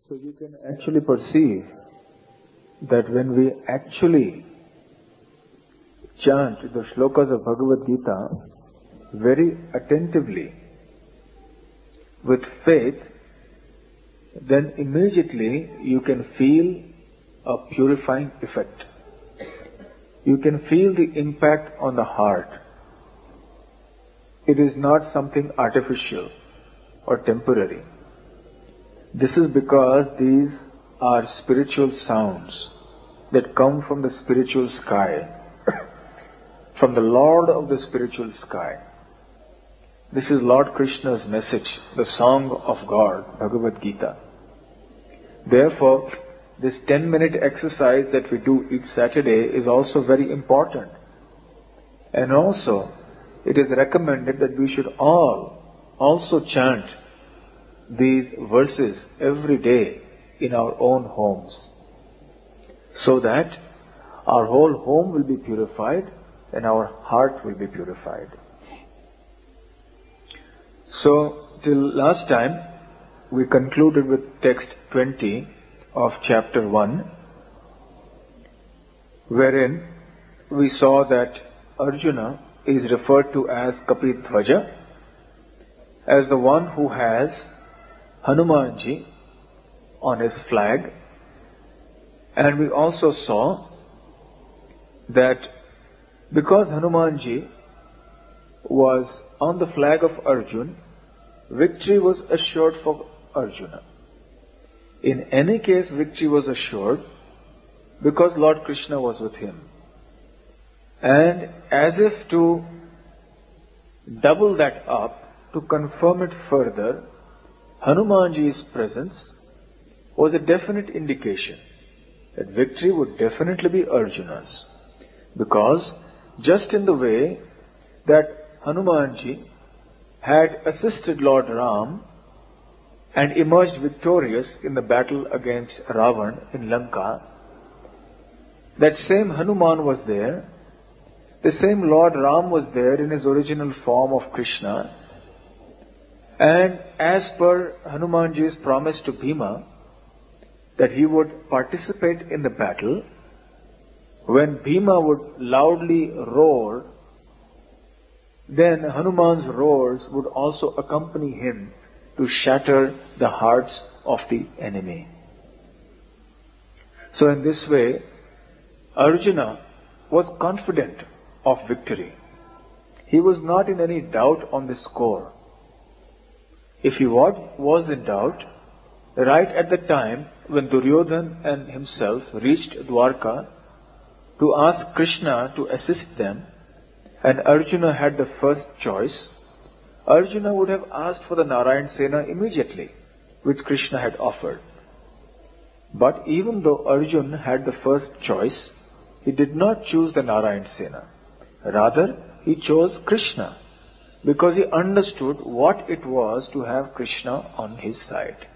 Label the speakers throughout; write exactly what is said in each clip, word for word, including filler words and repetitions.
Speaker 1: So you can actually perceive that when we actually chant the shlokas of Bhagavad Gita very attentively, with faith, then immediately you can feel a purifying effect. You can feel the impact on the heart. It is not something artificial or temporary. This is because these are spiritual sounds that come from the spiritual sky, from the Lord of the spiritual sky. This is Lord Krishna's message, the song of God, Bhagavad Gita. Therefore, this ten minute exercise that we do each Saturday is also very important. And also, it is recommended that we should all also chant these verses every day in our own homes, so that our whole home will be purified and our heart will be purified. So, till last time, we concluded with text twenty of chapter one, wherein we saw that Arjuna is referred to as Kapidvaja, as the one who has Hanumanji on his flag. And we also saw that because Hanumanji was on the flag of Arjuna, victory was assured for Arjuna. In any case, victory was assured because Lord Krishna was with him. And as if to double that up, to confirm it further, Hanumanji's presence was a definite indication that victory would definitely be Arjuna's. Because just in the way that Hanumanji had assisted Lord Ram and emerged victorious in the battle against Ravan in Lanka, that same Hanuman was there, the same Lord Ram was there in his original form of Krishna, and as per Hanumanji's promise to Bhima, that he would participate in the battle, when Bhima would loudly roar, then Hanuman's roars would also accompany him to shatter the hearts of the enemy. So in this way, Arjuna was confident of victory. He was not in any doubt on this score. If he was in doubt, right at the time when Duryodhan and himself reached Dwarka to ask Krishna to assist them, and Arjuna had the first choice, Arjuna would have asked for the Narayan Sena immediately, which Krishna had offered. But even though Arjuna had the first choice, he did not choose the Narayan Sena. Rather, he chose Krishna, because he understood what it was to have Krishna on his side.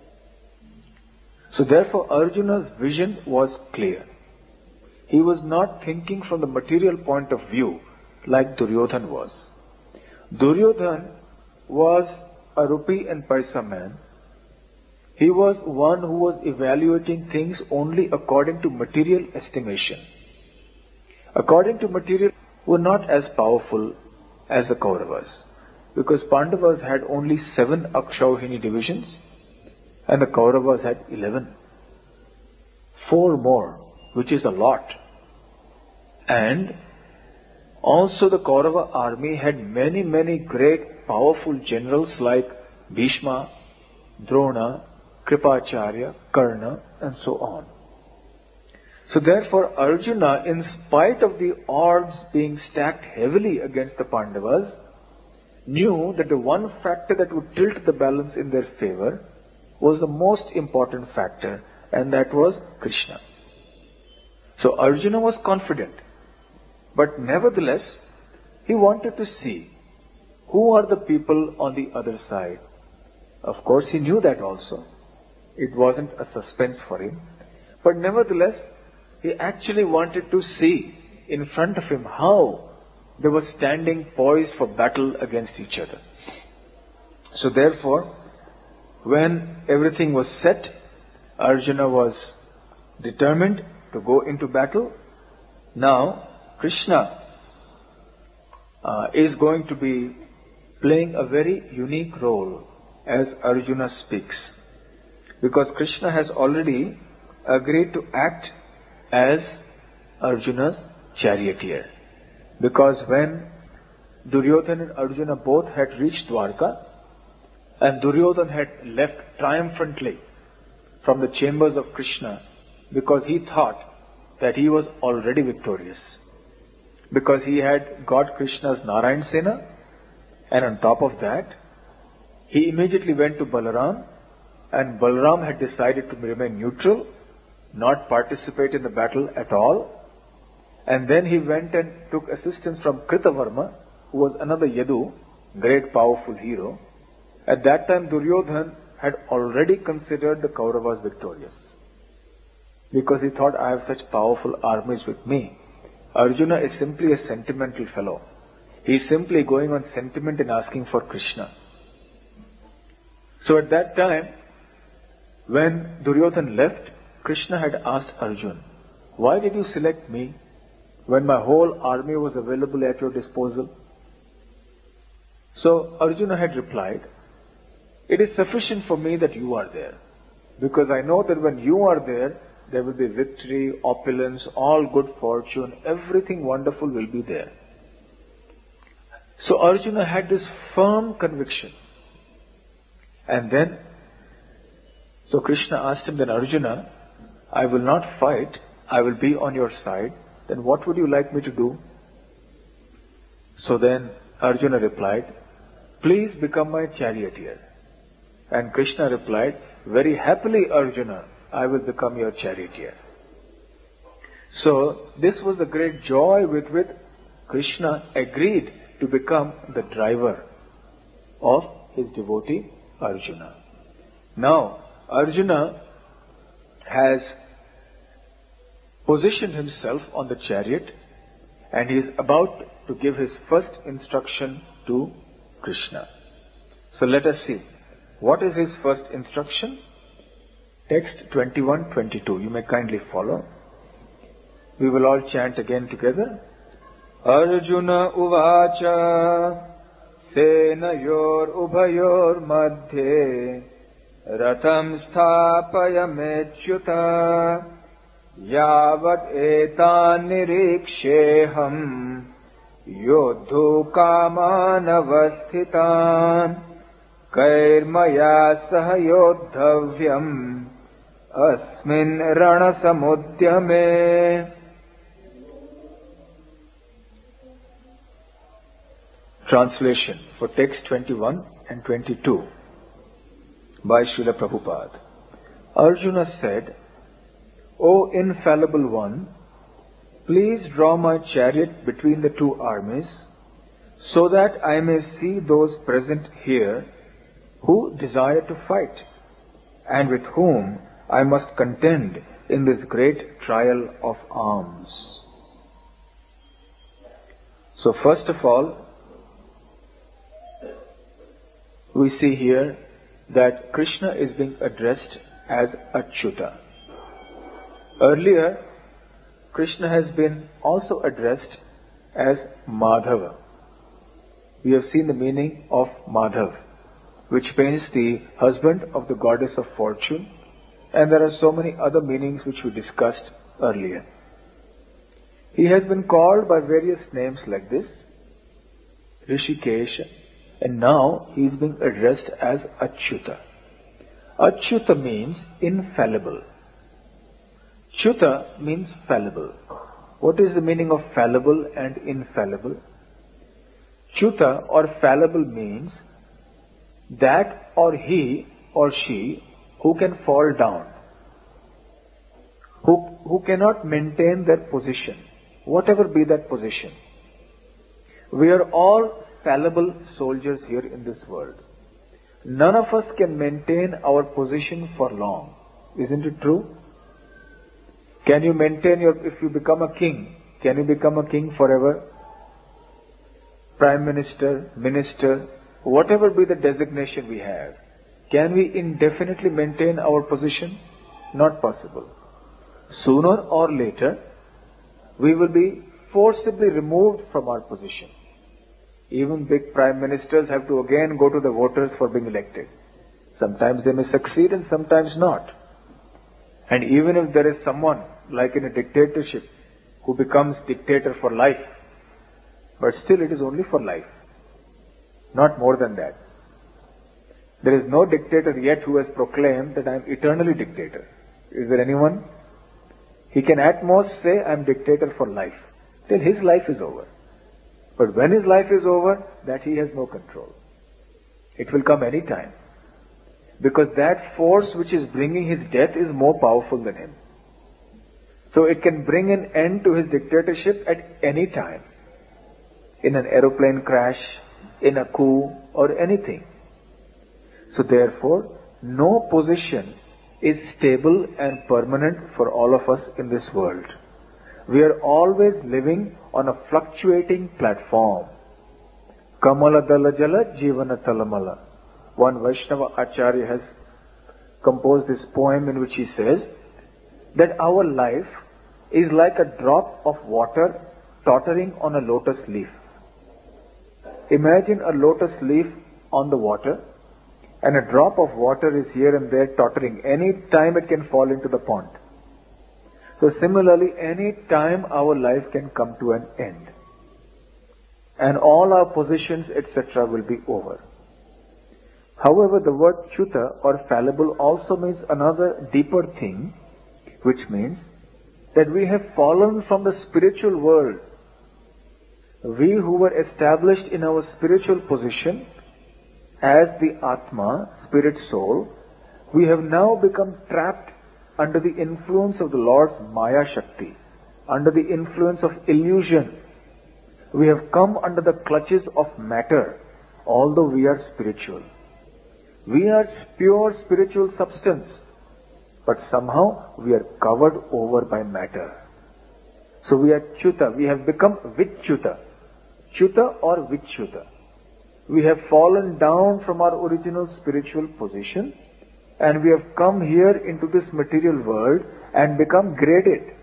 Speaker 1: So therefore, Arjuna's vision was clear. He was not thinking from the material point of view like Duryodhan was. Duryodhan was a rupee and paisa man. He was one who was evaluating things only according to material estimation. According to material, were not as powerful as the Kauravas, because Pandavas had only seven Akshauhini divisions and the Kauravas had eleven. Four more, which is a lot. And also the Kaurava army had many, many great powerful generals like Bhishma, Drona, Kripacharya, Karna, and so on. So therefore Arjuna, in spite of the odds being stacked heavily against the Pandavas, knew that the one factor that would tilt the balance in their favor was the most important factor, and that was Krishna. So Arjuna was confident, but nevertheless, he wanted to see who are the people on the other side. Of course, he knew that also. It wasn't a suspense for him. But nevertheless, he actually wanted to see in front of him how they were standing poised for battle against each other. So therefore, when everything was set, Arjuna was determined to go into battle. Now, Krishna uh, is going to be playing a very unique role as Arjuna speaks. Because Krishna has already agreed to act as Arjuna's charioteer. Because when Duryodhana and Arjuna both had reached Dwarka, and Duryodhana had left triumphantly from the chambers of Krishna, because he thought that he was already victorious. Because he had got Krishna's Narayan Sena, and on top of that, he immediately went to Balaram, and Balaram had decided to remain neutral, not participate in the battle at all. And then he went and took assistance from Kritavarma, who was another Yadu, great powerful hero. At that time, Duryodhana had already considered the Kauravas victorious. Because he thought, I have such powerful armies with me. Arjuna is simply a sentimental fellow. He is simply going on sentiment and asking for Krishna. So at that time, when Duryodhana left, Krishna had asked Arjuna, why did you select me when my whole army was available at your disposal? So Arjuna had replied, it is sufficient for me that you are there. Because I know that when you are there, there will be victory, opulence, all good fortune, everything wonderful will be there. So Arjuna had this firm conviction. And then, so Krishna asked him, then Arjuna, I will not fight, I will be on your side. Then what would you like me to do? So then Arjuna replied, please become my charioteer. And Krishna replied, very happily Arjuna, I will become your charioteer. So this was the great joy with which Krishna agreed to become the driver of his devotee Arjuna. Now, Arjuna has positioned himself on the chariot and he is about to give his first instruction to Krishna. So let us see. What is his first instruction? Text twenty-one twenty-two. You may kindly follow. We will all chant again together. Arjuna uvacha senayor ubhayor madhye ratham sthapayamechyuta yavat etan niriksheham yodhu kamanavasthitan kairmaya sahayodhavyam asmin ranasamudyame. Translation for text twenty-one and twenty-two by Srila Prabhupada. Arjuna said, O infallible one, please draw my chariot between the two armies, so that I may see those present here who desire to fight, and with whom I must contend in this great trial of arms. So first of all, we see here that Krishna is being addressed as Achyuta. Earlier, Krishna has been also addressed as Madhava. We have seen the meaning of Madhav, which means the husband of the goddess of fortune, and there are so many other meanings which we discussed earlier. He has been called by various names like this, Rishikesha, and now he is being addressed as Achyuta. Achyuta means infallible. Chuta means fallible. What is the meaning of fallible and infallible? Chuta or fallible means that or he or she who can fall down, who, who cannot maintain their position, whatever be that position. We are all fallible soldiers here in this world. None of us can maintain our position for long. Isn't it true? Can you maintain your, if you become a king, can you become a king forever? Prime Minister, Minister, whatever be the designation we have, can we indefinitely maintain our position? Not possible. Sooner or later, we will be forcibly removed from our position. Even big prime ministers have to again go to the voters for being elected. Sometimes they may succeed and sometimes not. And even if there is someone, like in a dictatorship, who becomes dictator for life, but still it is only for life. Not more than that. There is no dictator yet who has proclaimed that I am eternally dictator. Is there anyone? He can at most say, I am dictator for life, till his life is over. But when his life is over, that he has no control. It will come any time. Because that force which is bringing his death is more powerful than him. So it can bring an end to his dictatorship at any time. In an aeroplane crash, in a coup, or anything. So therefore, no position is stable and permanent for all of us in this world. We are always living on a fluctuating platform. Kamala Dala Jala Jivana Talamala. One Vaishnava Acharya has composed this poem in which he says that our life is like a drop of water tottering on a lotus leaf. Imagine a lotus leaf on the water, and a drop of water is here and there tottering. Any time it can fall into the pond. So similarly, any time our life can come to an end. And all our positions, et cetera will be over. However, the word Chuta or fallible also means another deeper thing, which means that we have fallen from the spiritual world. We who were established in our spiritual position as the Atma, spirit soul, we have now become trapped under the influence of the Lord's Maya Shakti, under the influence of illusion. We have come under the clutches of matter, although we are spiritual. We are pure spiritual substance, but somehow we are covered over by matter. So we are Chuta, we have become Vichuta. Chuta or Vichuta. We have fallen down from our original spiritual position and we have come here into this material world and become graded.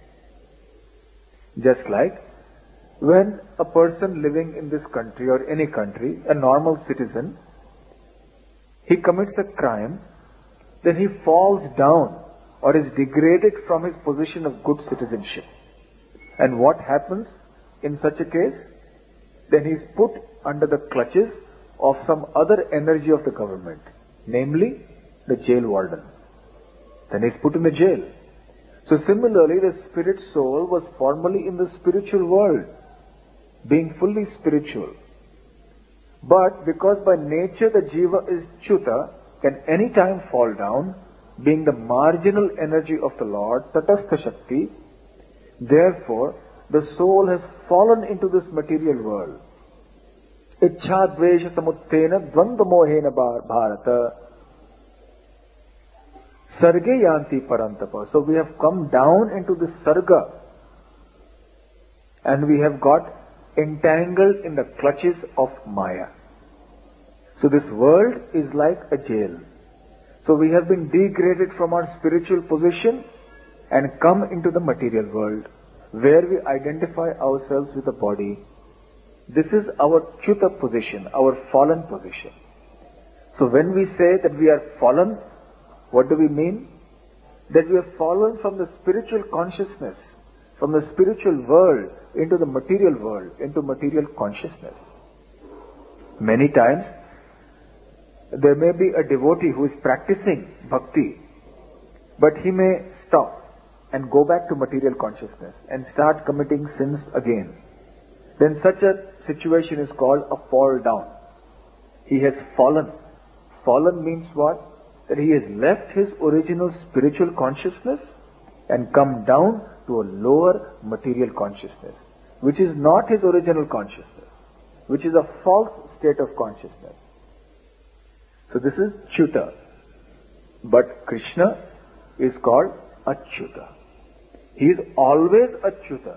Speaker 1: Just like when a person living in this country or any country, a normal citizen, he commits a crime, then he falls down or is degraded from his position of good citizenship. And what happens in such a case? Then he is put under the clutches of some other energy of the government, namely the jail warden. Then he is put in the jail. So similarly, the spirit soul was formerly in the spiritual world, being fully spiritual. But because by nature the jiva is Chuta, can any time fall down, being the marginal energy of the Lord, Tatastha Shakti, therefore the soul has fallen into this material world. Ichha dvesha samuttena dvanda mohena bharata sarge yanti parantapa. So we have come down into this sarga and we have got entangled in the clutches of Maya. So this world is like a jail. So we have been degraded from our spiritual position and come into the material world, where we identify ourselves with the body. This is our Chuta position, our fallen position. So when we say that we are fallen, what do we mean? That we have fallen from the spiritual consciousness, from the spiritual world into the material world, into material consciousness. Many times, there may be a devotee who is practicing bhakti, but he may stop and go back to material consciousness and start committing sins again. Then such a situation is called a fall down. He has fallen. Fallen means what? That he has left his original spiritual consciousness and come down to a lower material consciousness, which is not his original consciousness, which is a false state of consciousness. So this is Chuta. But Krishna is called Achyuta. He is always Achyuta.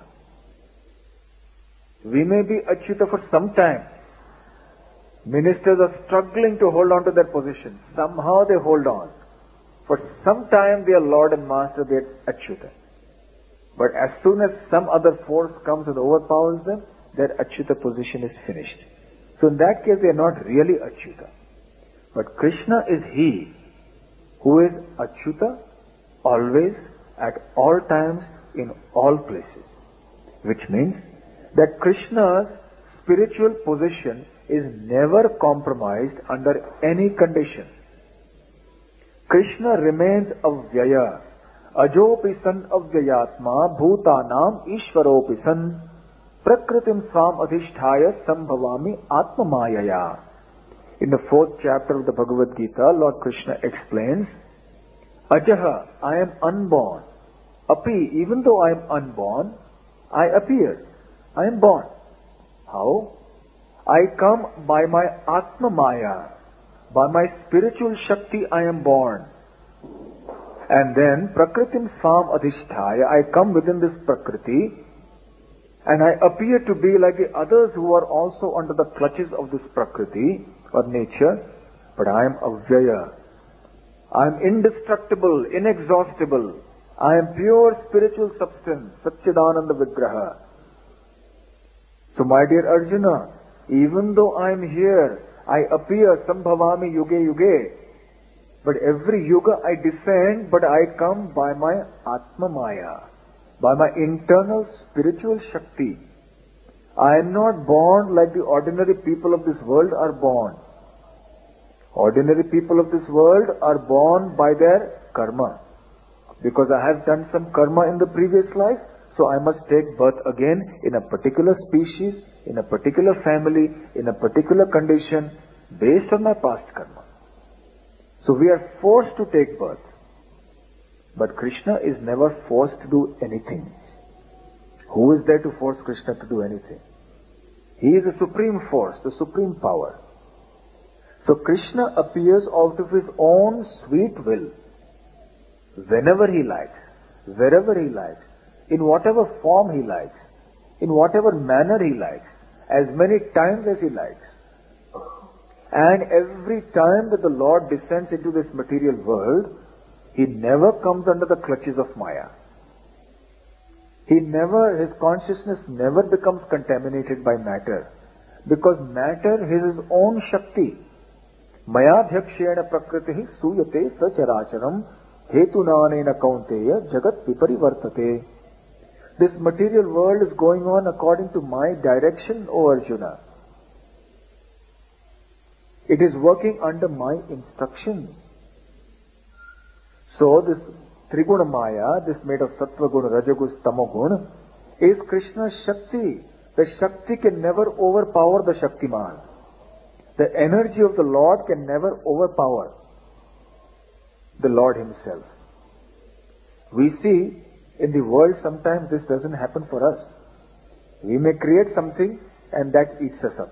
Speaker 1: We may be Achyuta for some time. Ministers are struggling to hold on to their positions. Somehow they hold on. For some time they are Lord and Master, they are Achyuta. But as soon as some other force comes and overpowers them, their Achyuta position is finished. So in that case they are not really Achyuta. But Krishna is He who is Achyuta always, at all times, in all places. Which means that Krishna's spiritual position is never compromised under any condition. Krishna remains avyaya, ajopi san avyayatma, bhutanam ishvaropi san, prakritim swam adhishthaya sambhavami atmamayaya. In the fourth chapter of the Bhagavad Gita, Lord Krishna explains, Ajaha, I am unborn. Api, even though I am unborn, I appear. I am born. How? I come by my Atma Maya. By my spiritual Shakti I am born. And then Prakritim Swam Adhishthaya, I come within this Prakriti and I appear to be like the others who are also under the clutches of this Prakriti or nature, but I am Avyaya. I am indestructible, inexhaustible. I am pure spiritual substance, Satchidananda Vigraha. So my dear Arjuna, even though I am here, I appear Sambhavami Yuge Yuge, but every yuga I descend, but I come by my Atma Maya, by my internal spiritual Shakti. I am not born like the ordinary people of this world are born. Ordinary people of this world are born by their karma. Because I have done some karma in the previous life, so I must take birth again in a particular species, in a particular family, in a particular condition, based on my past karma. So we are forced to take birth. But Krishna is never forced to do anything. Who is there to force Krishna to do anything? He is the supreme force, the supreme power. So Krishna appears out of his own sweet will, whenever he likes, wherever he likes, in whatever form he likes, in whatever manner he likes, as many times as he likes. And every time that the Lord descends into this material world, he never comes under the clutches of Maya. He never, his consciousness never becomes contaminated by matter, because matter is his own Shakti. Mayadhyakshena prakritihi suyate sacharacharam hetunanena kaunteya jagat viparivartate. This material world is going on according to my direction, O Arjuna. It is working under my instructions. So this Triguna Maya, this made of Sattva Guna, Rajagus, Tamogun, is Krishna's Shakti. The Shakti can never overpower the Shaktiman. The energy of the Lord can never overpower the Lord himself. We see in the world sometimes this doesn't happen for us. We may create something and that eats us up.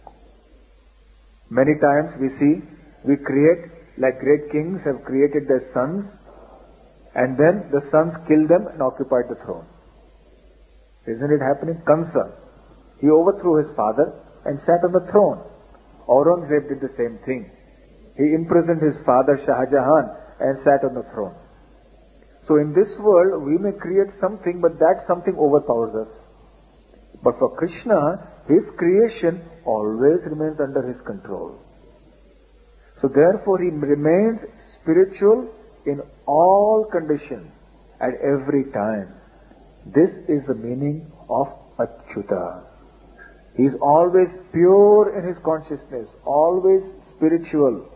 Speaker 1: Many times we see, we create like great kings have created their sons, and then the sons killed them and occupied the throne. Isn't it happening? Kansa, he overthrew his father and sat on the throne. Aurangzeb did the same thing. He imprisoned his father Shah Jahan and sat on the throne. So in this world we may create something, but that something overpowers us. But for Krishna, his creation always remains under his control. So therefore he remains spiritual in all conditions, at every time. This is the meaning of Achyuta. He is always pure in his consciousness, always spiritual.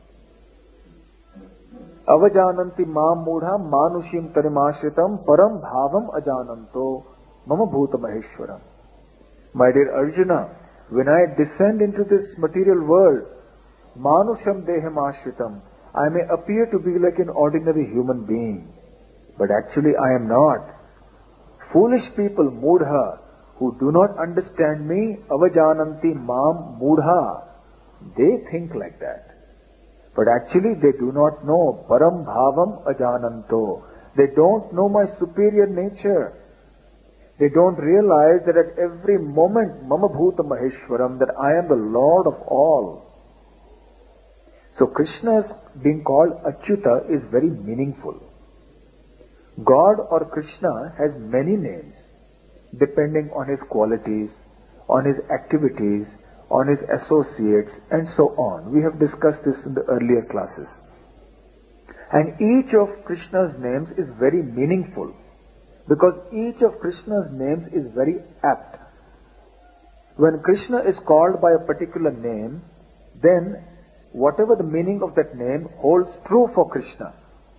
Speaker 1: Avajananti mam mudha manushim tarimashritam param bhavam ajananto mama bhuta maheshwaram. My dear Arjuna, when I descend into this material world, manusham deham ashritam, I may appear to be like an ordinary human being, but actually I am not. Foolish people, mudha, who do not understand me, avajananti mam mudha, they think like that. But actually they do not know param bhavam ajananto. They don't know my superior nature. They don't realize that at every moment, mama bhuta maheshwaram, that I am the Lord of all. So Krishna's being called Achyuta is very meaningful. God or Krishna has many names depending on his qualities, on his activities, on his associates, and so on. We have discussed this in the earlier classes. And each of Krishna's names is very meaningful because each of Krishna's names is very apt. When Krishna is called by a particular name, then whatever the meaning of that name holds true for Krishna.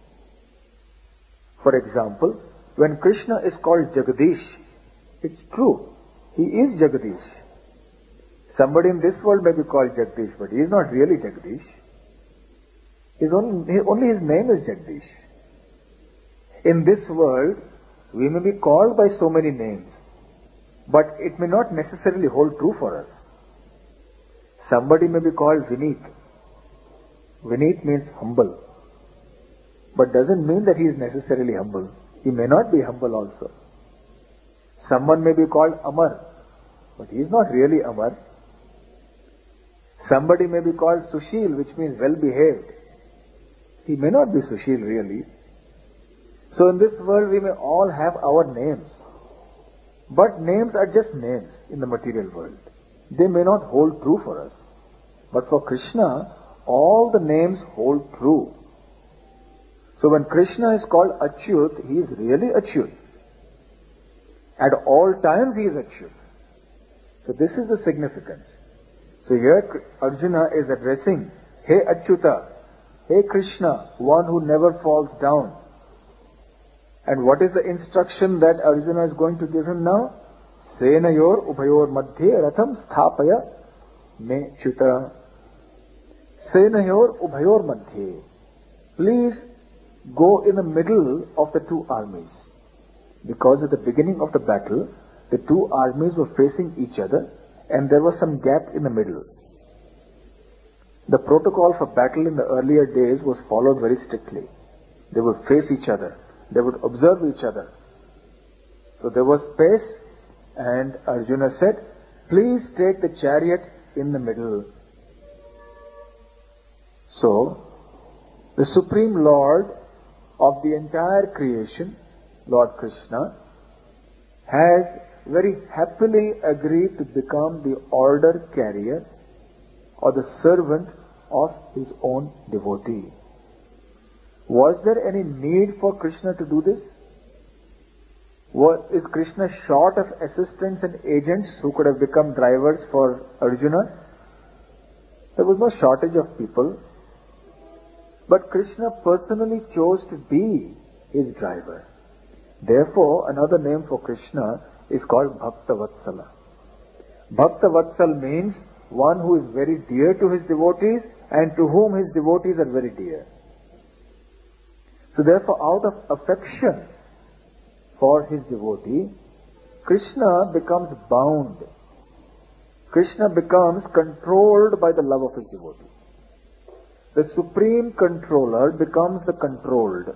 Speaker 1: For example, when Krishna is called Jagadish, it's true. He is Jagadish. Somebody in this world may be called Jagdish, but he is not really Jagdish. His only, only his name is Jagdish. In this world, we may be called by so many names, but it may not necessarily hold true for us. Somebody may be called Vineet. Vineet means humble, but doesn't mean that he is necessarily humble. He may not be humble also. Someone may be called Amar, but he is not really Amar. Somebody may be called Sushil, which means well-behaved. He may not be Sushil really. So in this world we may all have our names. But names are just names in the material world. They may not hold true for us. But for Krishna, all the names hold true. So when Krishna is called Achyut, he is really Achyut. At all times he is Achyut. So this is the significance. So here Arjuna is addressing, Hey Achyuta, Hey Krishna, one who never falls down. And what is the instruction that Arjuna is going to give him now? Senayor ubhayor madhye ratham sthapaya me chuta. Senayor ubhayor madhye. Please go in the middle of the two armies. Because at the beginning of the battle, the two armies were facing each other and there was some gap in the middle. The protocol for battle in the earlier days was followed very strictly. They would face each other. They would observe each other. So there was space and Arjuna said, please take the chariot in the middle. So, the Supreme Lord of the entire creation, Lord Krishna, has very happily agreed to become the order carrier or the servant of his own devotee. Was there any need for Krishna to do this? Was, is Krishna short of assistants and agents who could have become drivers for Arjuna? There was no shortage of people. But Krishna personally chose to be his driver. Therefore, another name for Krishna is called Bhakta Vatsala. Bhakta Vatsal means one who is very dear to his devotees and to whom his devotees are very dear. So therefore, out of affection for his devotee, Krishna becomes bound. Krishna becomes controlled by the love of his devotee. The supreme controller becomes the controlled.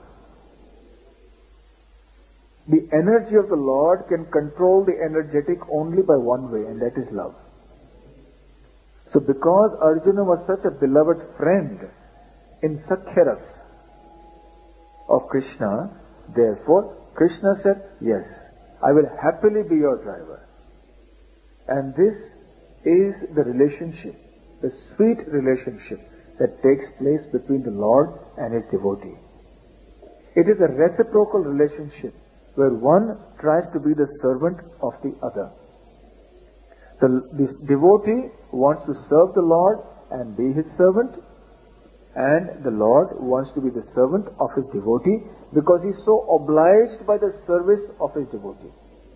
Speaker 1: The energy of the Lord can control the energetic only by one way, and that is love. So because Arjuna was such a beloved friend in Sakhyaras of Krishna, therefore Krishna said, yes, I will happily be your driver. And this is the relationship, the sweet relationship that takes place between the Lord and his devotee. It is a reciprocal relationship where one tries to be the servant of the other. The, this devotee wants to serve the Lord and be his servant, and the Lord wants to be the servant of his devotee because he is so obliged by the service of his devotee.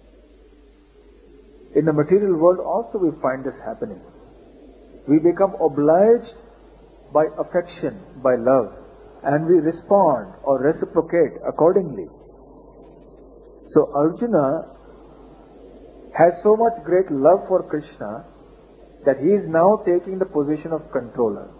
Speaker 1: In the material world also we find this happening. We become obliged by affection, by love, and we respond or reciprocate accordingly. So Arjuna has so much great love for Krishna that he is now taking the position of controller.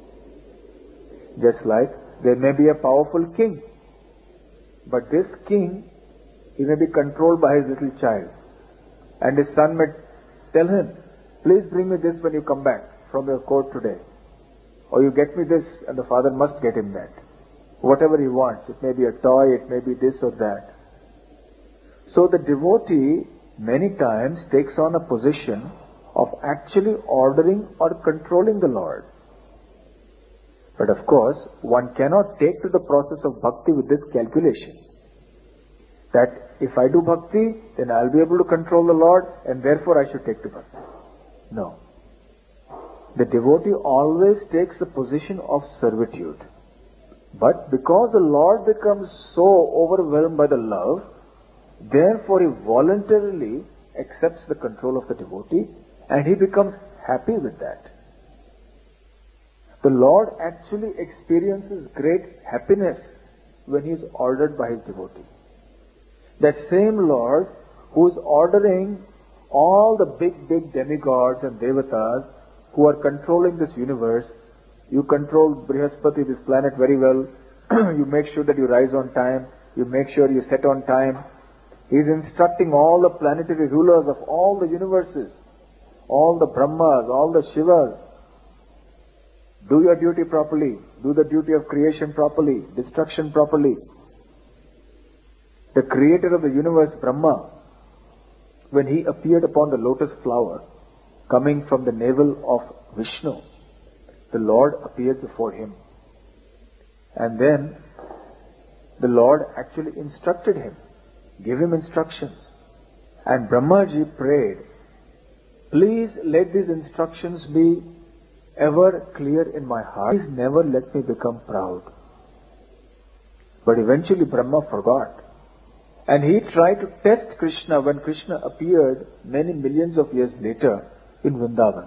Speaker 1: Just like there may be a powerful king, but this king, he may be controlled by his little child, and his son may tell him, please bring me this when you come back from your court today. or you get me this, and the father must get him that. Whatever he wants, it may be a toy, it may be this or that. So the devotee many times takes on a position of actually ordering or controlling the Lord. But of course, one cannot take to the process of bhakti with this calculation. That if I do bhakti, then I'll be able to control the Lord, and therefore I should take to bhakti. No. The devotee always takes the position of servitude. But because the Lord becomes so overwhelmed by the love, therefore he voluntarily accepts the control of the devotee, and he becomes happy with that. The Lord actually experiences great happiness when he is ordered by his devotee. That same Lord who is ordering all the big, big demigods and devatas who are controlling this universe. You control Brihaspati, this planet, very well. You make sure that you rise on time. You make sure you set on time. He is instructing all the planetary rulers of all the universes, all the Brahmas, all the Shivas. Do your duty properly. Do the duty of creation properly, destruction properly. The creator of the universe, Brahma, when he appeared upon the lotus flower, coming from the navel of Vishnu, the Lord appeared before him. And then the Lord actually instructed him, gave him instructions. And Brahmaji prayed, please let these instructions be ever clear in my heart. Please never let me become proud. But eventually Brahma forgot. And he tried to test Krishna when Krishna appeared many millions of years later in Vrindavan.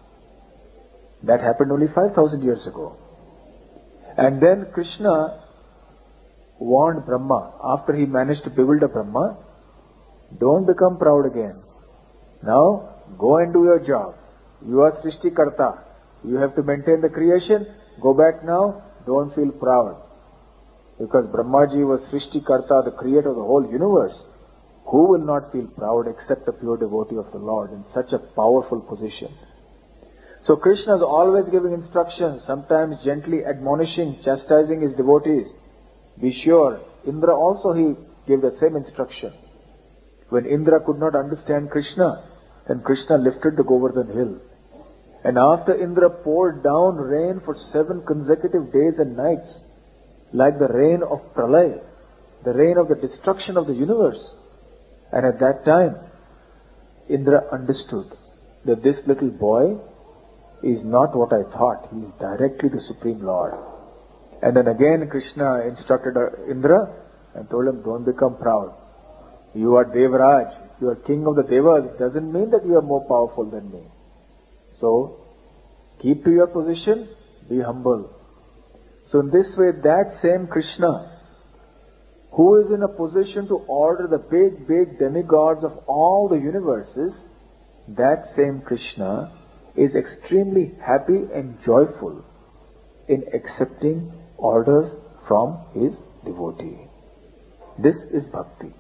Speaker 1: That happened only five thousand years ago. And then Krishna warned Brahma, after he managed to bewilder Brahma, don't become proud again. Now, go and do your job. You are Srishti Karta. You have to maintain the creation. Go back now. Don't feel proud. Because Brahmaji was Srishti Karta, the creator of the whole universe. Who will not feel proud except a pure devotee of the Lord in such a powerful position? So Krishna is always giving instructions, sometimes gently admonishing, chastising his devotees. Be sure, Indra also he gave that same instruction. When Indra could not understand Krishna, then Krishna lifted the Govardhan hill. And after Indra poured down rain for seven consecutive days and nights, like the rain of Pralay, the rain of the destruction of the universe. And at that time, Indra understood that this little boy is not what I thought. He is directly the Supreme Lord. And then again Krishna instructed Indra and told him, don't become proud. You are Devraj. You are king of the Devas. It doesn't mean that you are more powerful than me. So, keep to your position, be humble. So in this way, that same Krishna, who is in a position to order the big, big demigods of all the universes, that same Krishna is extremely happy and joyful in accepting orders from his devotee. This is bhakti.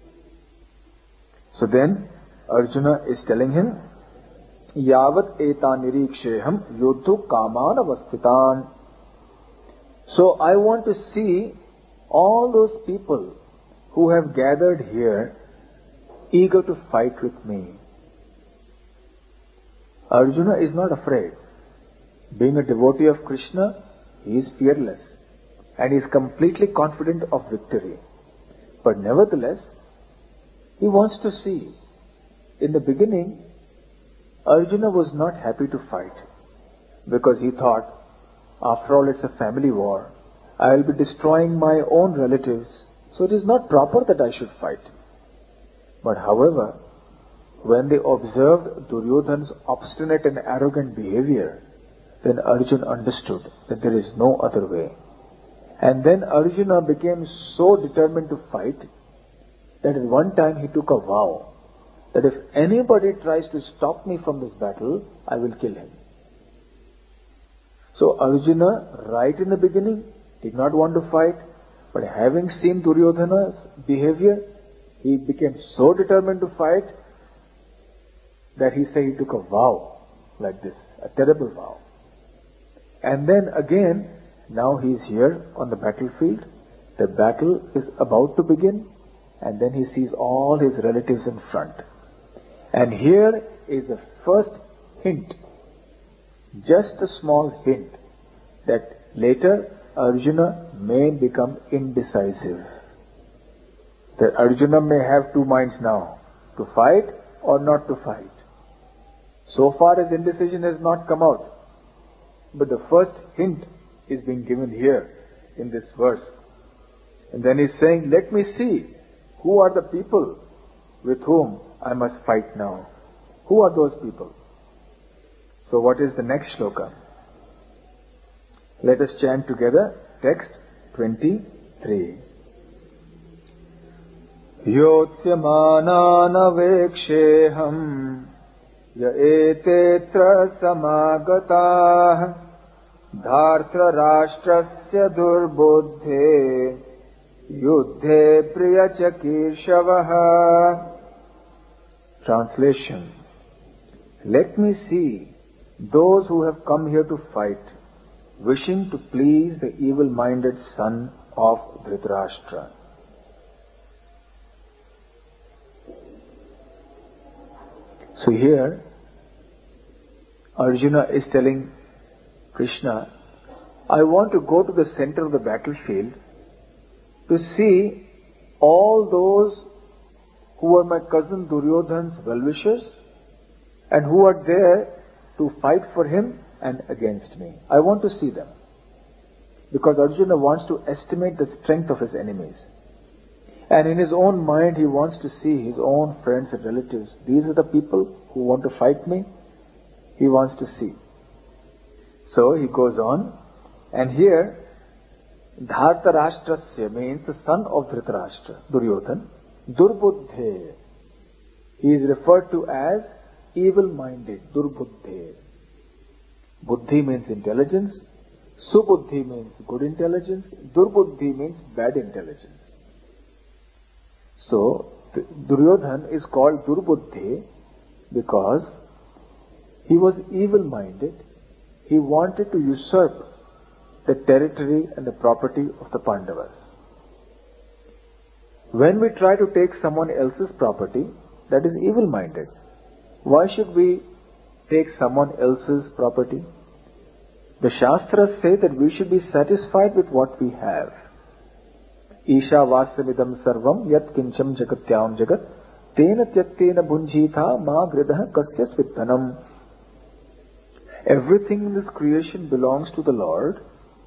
Speaker 1: So then, Arjuna is telling him, Yavat eta niriksheham yodhu kaman avasthitan. So I want to see all those people who have gathered here eager to fight with me. Arjuna is not afraid. Being a devotee of Krishna, he is fearless and he is completely confident of victory. But nevertheless, he wants to see. In the beginning, Arjuna was not happy to fight because he thought, after all, it's a family war. I will be destroying my own relatives, so it is not proper that I should fight. But however, when they observed Duryodhana's obstinate and arrogant behavior, then Arjuna understood that there is no other way. And then Arjuna became so determined to fight that at one time he took a vow that if anybody tries to stop me from this battle, I will kill him. So Arjuna, right in the beginning, did not want to fight, but having seen Duryodhana's behavior, he became so determined to fight that he said he took a vow like this, a terrible vow. And then again, now he is here on the battlefield. The battle is about to begin, and then he sees all his relatives in front. And here is the first hint, just a small hint, that later Arjuna may become indecisive. That Arjuna may have two minds now, to fight or not to fight. So far his indecision has not come out. But the first hint is being given here in this verse. And then he's saying, let me see who are the people with whom I must fight now. Who are those people? So what is the next shloka? Let us chant together text twenty-three. Yotsyamana ya etetra samagataah dhartra rashtrasya durbuddhe yuddhe priyachakirshavaha. Translation. Let me see those who have come here to fight, wishing to please the evil-minded son of Dhritarashtra. So here, Arjuna is telling Krishna, I want to go to the center of the battlefield to see all those who are my cousin Duryodhan's well-wishers and who are there to fight for him and against me. I want to see them. Because Arjuna wants to estimate the strength of his enemies. And in his own mind, he wants to see his own friends and relatives. These are the people who want to fight me. He wants to see. So he goes on. And here, Dhartarashtrasya means the son of Dhritarashtra, Duryodhan. Durbuddhe. He is referred to as evil-minded, Durbuddhe. Buddhi means intelligence. Subuddhi means good intelligence. Durbuddhi means bad intelligence. So, Duryodhan is called Durbuddhi because he was evil-minded. He wanted to usurp the territory and the property of the Pandavas. When we try to take someone else's property, that is evil-minded. Why should we take someone else's property? The Shastras say that we should be satisfied with what we have. Isha vasamidam sarvam yat kincham jagatyam jagat tena tyaktena bhunjitha ma gridah kasya svittanam. Everything in this creation belongs to the Lord,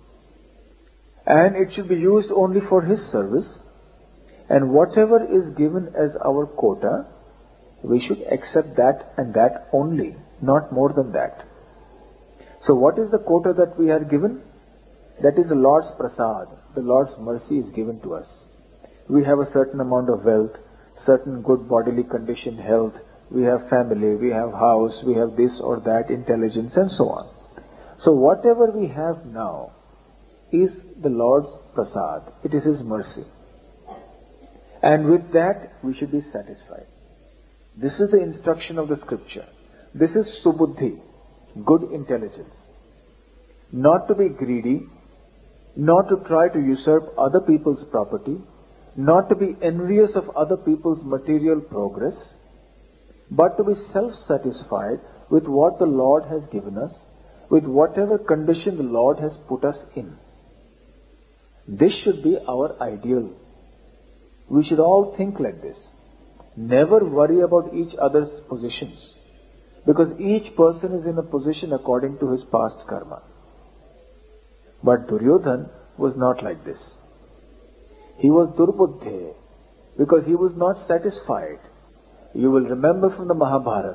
Speaker 1: and it should be used only for His service, and whatever is given as our quota, we should accept that and that only, not more than that. So what is the quota that we are given? That is the Lord's prasad. The Lord's mercy is given to us. We have a certain amount of wealth, certain good bodily condition, health, we have family, we have house, we have this or that, intelligence and so on. So whatever we have now is the Lord's prasad. It is His mercy. And with that we should be satisfied. This is the instruction of the scripture. This is subuddhi, good intelligence. Not to be greedy, not to try to usurp other people's property, not to be envious of other people's material progress, but to be self-satisfied with what the Lord has given us, with whatever condition the Lord has put us in. This should be our ideal. We should all think like this. Never worry about each other's positions, because each person is in a position according to his past karma. But Duryodhan was not like this. He was Durbuddhe, because he was not satisfied. You will remember from the Mahabharata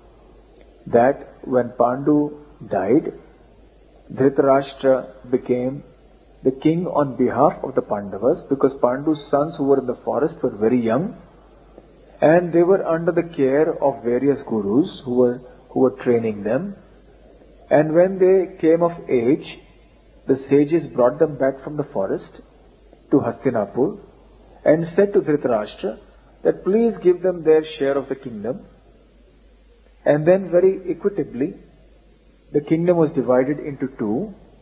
Speaker 1: that when Pandu died, Dhritarashtra became the king on behalf of the Pandavas, because Pandu's sons who were in the forest were very young, and they were under the care of various gurus who were, who were training them. And when they came of age, the sages brought them back from the forest to Hastinapur and said to Dhritarashtra that please give them their share of the kingdom. And then very equitably, the kingdom was divided into two,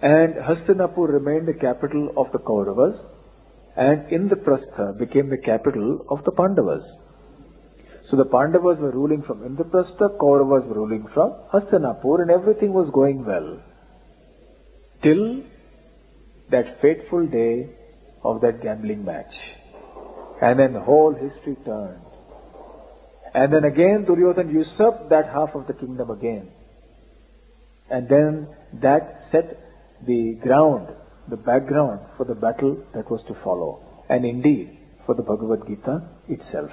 Speaker 1: And Hastinapur remained the capital of the Kauravas, and Indraprastha became the capital of the Pandavas. So the Pandavas were ruling from Indraprastha, Kauravas were ruling from Hastinapur, and everything was going well. Till that fateful day of that gambling match. And then the whole history turned. And then again Duryodhana usurped that half of the kingdom again. And then that set the ground, the background for the battle that was to follow. And indeed, for the Bhagavad Gita itself.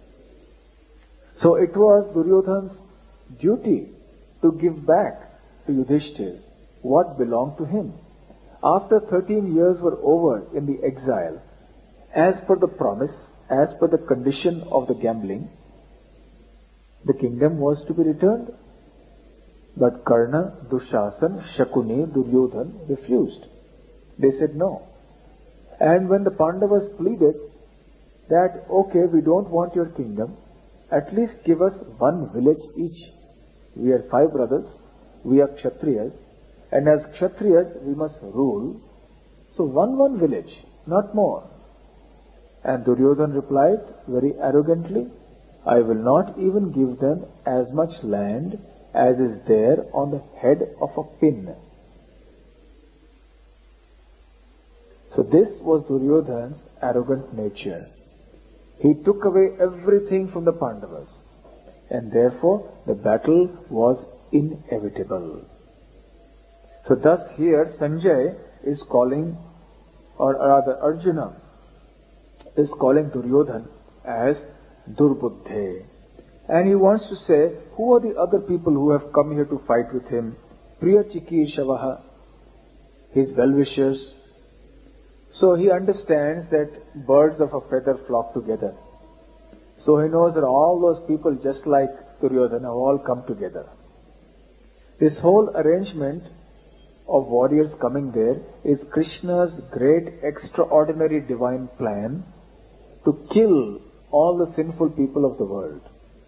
Speaker 1: So it was Duryodhana's duty to give back to Yudhishthir what belonged to him. After thirteen years were over in the exile, as per the promise, as per the condition of the gambling, the kingdom was to be returned. But Karna, Dushasan, Shakuni, Duryodhana refused. They said no. And when the Pandavas pleaded that, okay, we don't want your kingdom, at least give us one village each. We are five brothers, we are Kshatriyas, and as Kshatriyas we must rule. So one one village, not more. And Duryodhana replied very arrogantly, I will not even give them as much land as is there on the head of a pin. So this was Duryodhana's arrogant nature. He took away everything from the Pandavas, and therefore the battle was inevitable. So thus here Sanjay is calling, or rather Arjuna is calling Duryodhana as Durbuddhe. And he wants to say, who are the other people who have come here to fight with him? Priya Chikishavaha, his well-wishers. So he understands that birds of a feather flock together. So he knows that all those people, just like Duryodhana, have all come together. This whole arrangement of warriors coming there is Krishna's great extraordinary divine plan to kill all the sinful people of the world.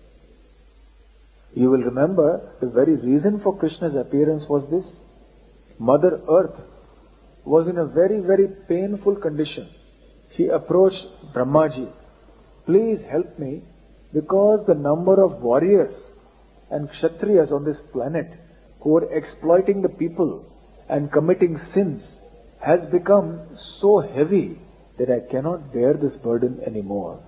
Speaker 1: You will remember the very reason for Krishna's appearance was this. Mother Earth was in a very, very painful condition. She approached Brahmaji, please help me, because the number of warriors and Kshatriyas on this planet who are exploiting the people and committing sins has become so heavy that I cannot bear this burden anymore.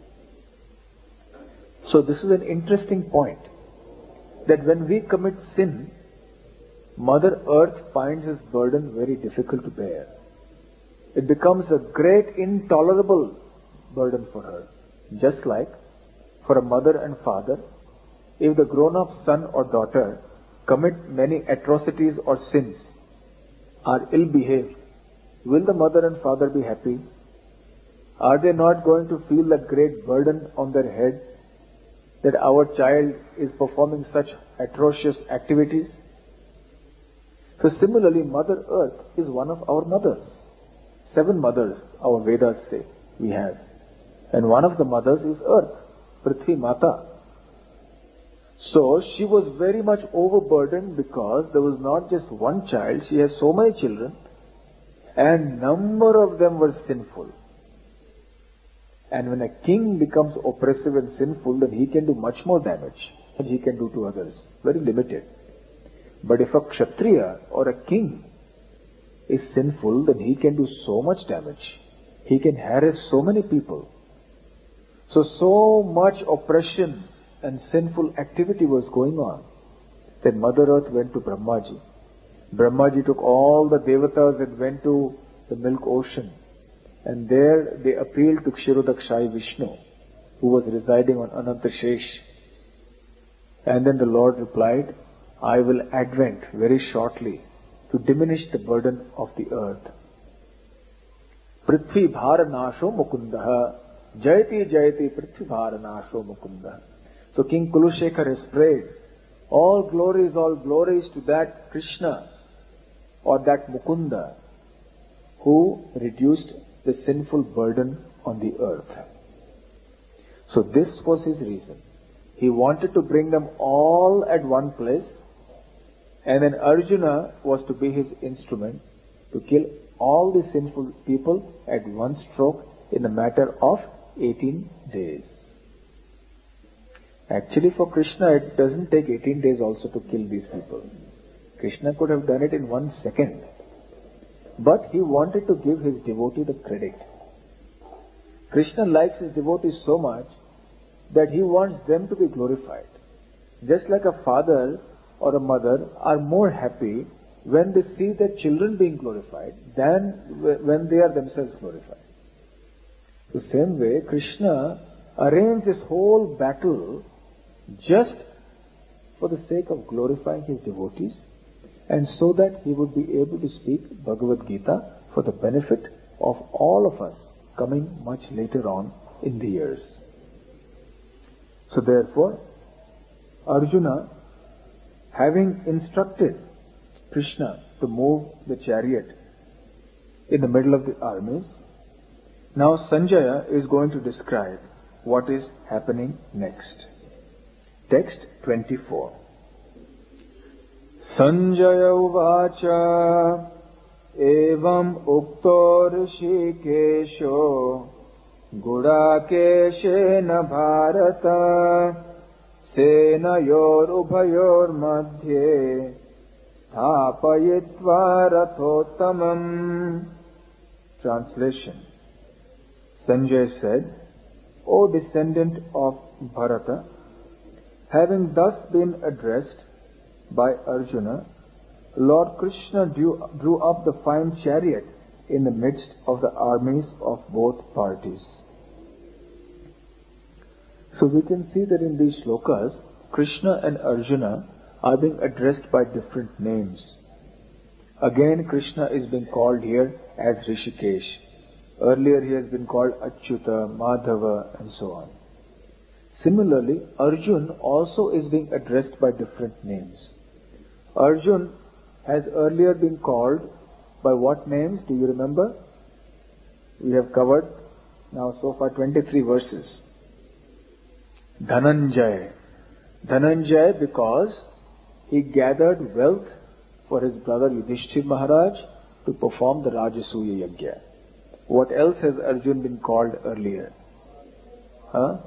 Speaker 1: So this is an interesting point, that when we commit sin, Mother Earth finds this burden very difficult to bear. It becomes a great intolerable burden for her. Just like for a mother and father, if the grown-up son or daughter commit many atrocities or sins, are ill-behaved, will the mother and father be happy? Are they not going to feel that great burden on their head that our child is performing such atrocious activities? So similarly, Mother Earth is one of our mothers. Seven mothers, our Vedas say, we have. And one of the mothers is Earth, Prithvi Mata. So she was very much overburdened because there was not just one child, she has so many children, and number of them were sinful. And when a king becomes oppressive and sinful, then he can do much more damage than he can do to others. Very limited. But if a Kshatriya or a king is sinful, then he can do so much damage. He can harass so many people. So, so much oppression and sinful activity was going on. Then Mother Earth went to Brahmaji. Brahmaji took all the devatas and went to the milk ocean. And there they appealed to Kshirodakshayi Vishnu, who was residing on Anantashesh. And then the Lord replied, I will advent very shortly to diminish the burden of the earth. Prithvi Bharanasho Mukundaha. Jayati Jayati Prithvi Bharanasho Mukundaha. So King Kulushekar has prayed, all glories, all glories to that Krishna or that Mukunda who reduced the sinful burden on the earth. So this was his reason. He wanted to bring them all at one place And then Arjuna was to be his instrument to kill all the sinful people at one stroke in a matter of eighteen days. Actually, for Krishna, it doesn't take eighteen days also to kill these people. Krishna could have done it in one second. But he wanted to give his devotee the credit. Krishna likes his devotees so much that he wants them to be glorified. Just like a father or a mother are more happy when they see their children being glorified than when they are themselves glorified. The same way, Krishna arranged this whole battle just for the sake of glorifying his devotees, and so that he would be able to speak Bhagavad Gita for the benefit of all of us coming much later on in the years. So therefore, Arjuna, having instructed Krishna to move the chariot in the middle of the armies, now Sanjaya is going to describe what is happening next. Text twenty-four. Sanjaya uvacha evam ukto rishikesho gudakeshena bharata senayor ubhayor madhye sthapayitva rathottamam. Translation. Sanjay said, O descendant of Bharata, having thus been addressed by Arjuna, Lord Krishna drew, drew up the fine chariot in the midst of the armies of both parties. So we can see that in these shlokas, Krishna and Arjuna are being addressed by different names. Again, Krishna is being called here as Rishikesh. Earlier he has been called Achyuta, Madhava, and so on. Similarly, Arjun also is being addressed by different names. Arjun has earlier been called by what names? Do you remember? We have covered now so far twenty-three verses. Dhananjay. Dhananjay because he gathered wealth for his brother Yudhishthir Maharaj to perform the Rajasuya Yajna. What else has Arjun been called earlier? Huh?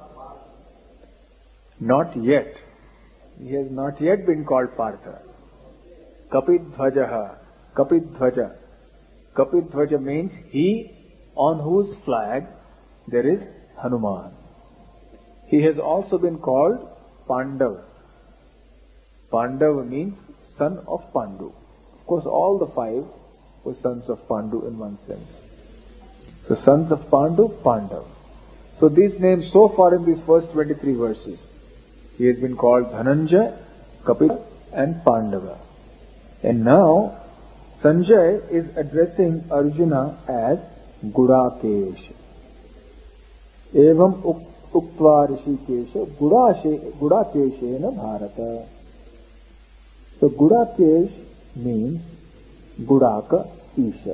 Speaker 1: Not yet. He has not yet been called Partha. Kapidhvajaha. Kapidhvaja. Kapidhvaja means he on whose flag there is Hanuman. He has also been called Pandav. Pandav means son of Pandu. Of course, all the five were sons of Pandu in one sense. So, sons of Pandu, Pandav. So, these names so far in these first twenty-three verses, he has been called Dhananjay, Kapil, and Pandava. And now, Sanjay is addressing Arjuna as Gudakesh. Evam uktva rishikesha Gudakeshena Bharata. So, Gudakesh means Gudaka Isha.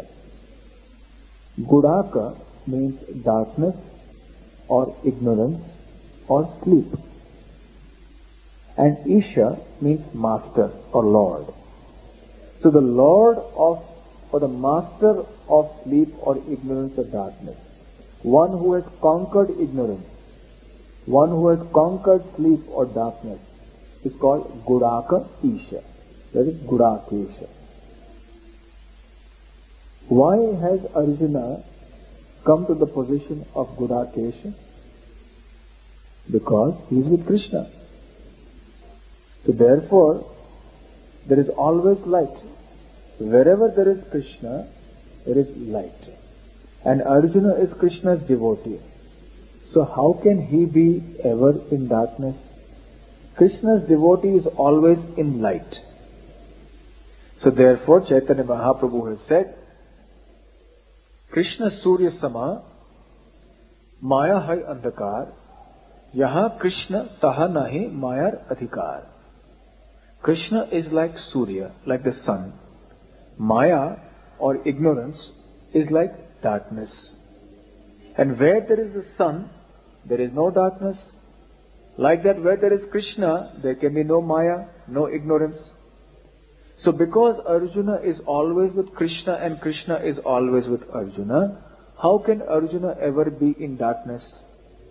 Speaker 1: Gudaka means darkness or ignorance or sleep. And Isha means master or lord. So the lord of or the master of sleep or ignorance or darkness, one who has conquered ignorance, one who has conquered sleep or darkness, is called Gudaka Isha. That is Gudakesha. Why has Arjuna come to the position of Gudakesha? Because he is with Krishna. So therefore, there is always light. Wherever there is Krishna, there is light. And Arjuna is Krishna's devotee. So how can he be ever in darkness? Krishna's devotee is always in light. So therefore, Chaitanya Mahaprabhu has said, Krishna Surya Sama, Maya hai andhakar, yaha Krishna taha nahi mayar adhikar. Krishna is like Surya, like the sun. Maya or ignorance is like darkness. And where there is the sun, there is no darkness. Like that, where there is Krishna, there can be no Maya, no ignorance. So because Arjuna is always with Krishna and Krishna is always with Arjuna, how can Arjuna ever be in darkness?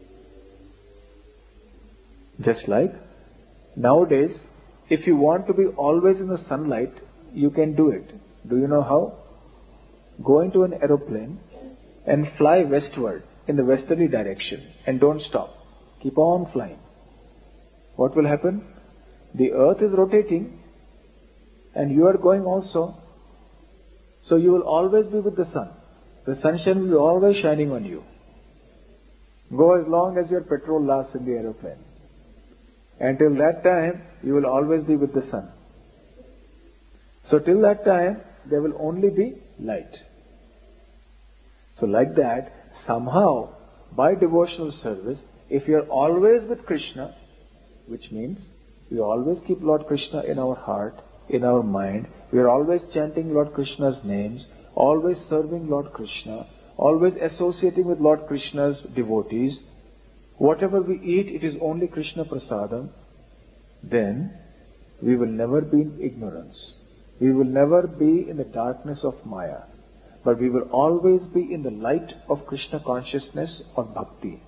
Speaker 1: Just like nowadays, if you want to be always in the sunlight, you can do it. Do you know how? Go into an aeroplane and fly westward in the westerly direction and don't stop. Keep on flying. What will happen? The earth is rotating and you are going also. So you will always be with the sun. The sunshine will be always shining on you. Go as long as your petrol lasts in the aeroplane. Until that time, you will always be with the sun. So till that time, there will only be light. So like that, somehow, by devotional service, if you are always with Krishna, which means we always keep Lord Krishna in our heart, in our mind, we are always chanting Lord Krishna's names, always serving Lord Krishna, always associating with Lord Krishna's devotees, whatever we eat, it is only Krishna Prasadam, then we will never be in ignorance. We will never be in the darkness of Maya, but we will always be in the light of Krishna consciousness or bhakti.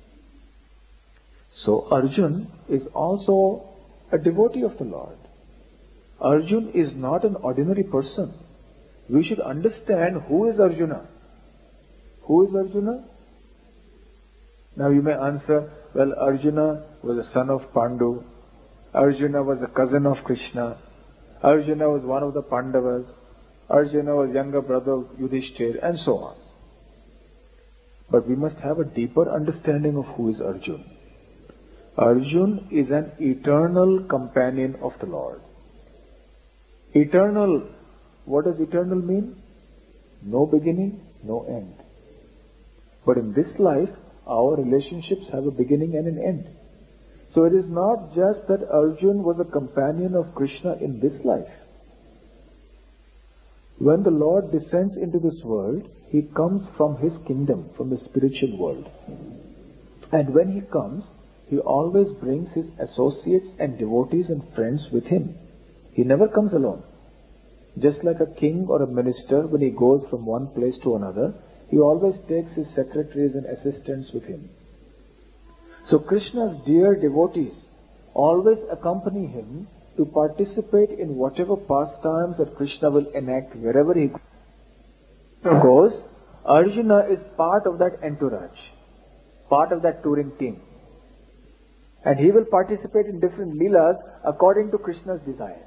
Speaker 1: So Arjun is also a devotee of the Lord. Arjun is not an ordinary person. We should understand who is Arjuna. Who is Arjuna? Now you may answer, well, Arjuna was a son of Pandu. Arjuna was a cousin of Krishna. Arjuna was one of the Pandavas. Arjuna was younger brother of Yudhishthir, and so on. But we must have a deeper understanding of who is Arjun. Arjun is an eternal companion of the Lord. Eternal, what does eternal mean? No beginning, no end. But in this life, our relationships have a beginning and an end. So it is not just that Arjun was a companion of Krishna in this life. When the Lord descends into this world, He comes from His kingdom, from the spiritual world. And when He comes, He always brings His associates and devotees and friends with Him. He never comes alone. Just like a king or a minister, when he goes from one place to another, he always takes his secretaries and assistants with him. So Krishna's dear devotees always accompany him to participate in whatever pastimes that Krishna will enact wherever he goes. Arjuna is part of that entourage, part of that touring team. And he will participate in different leelas according to Krishna's desire.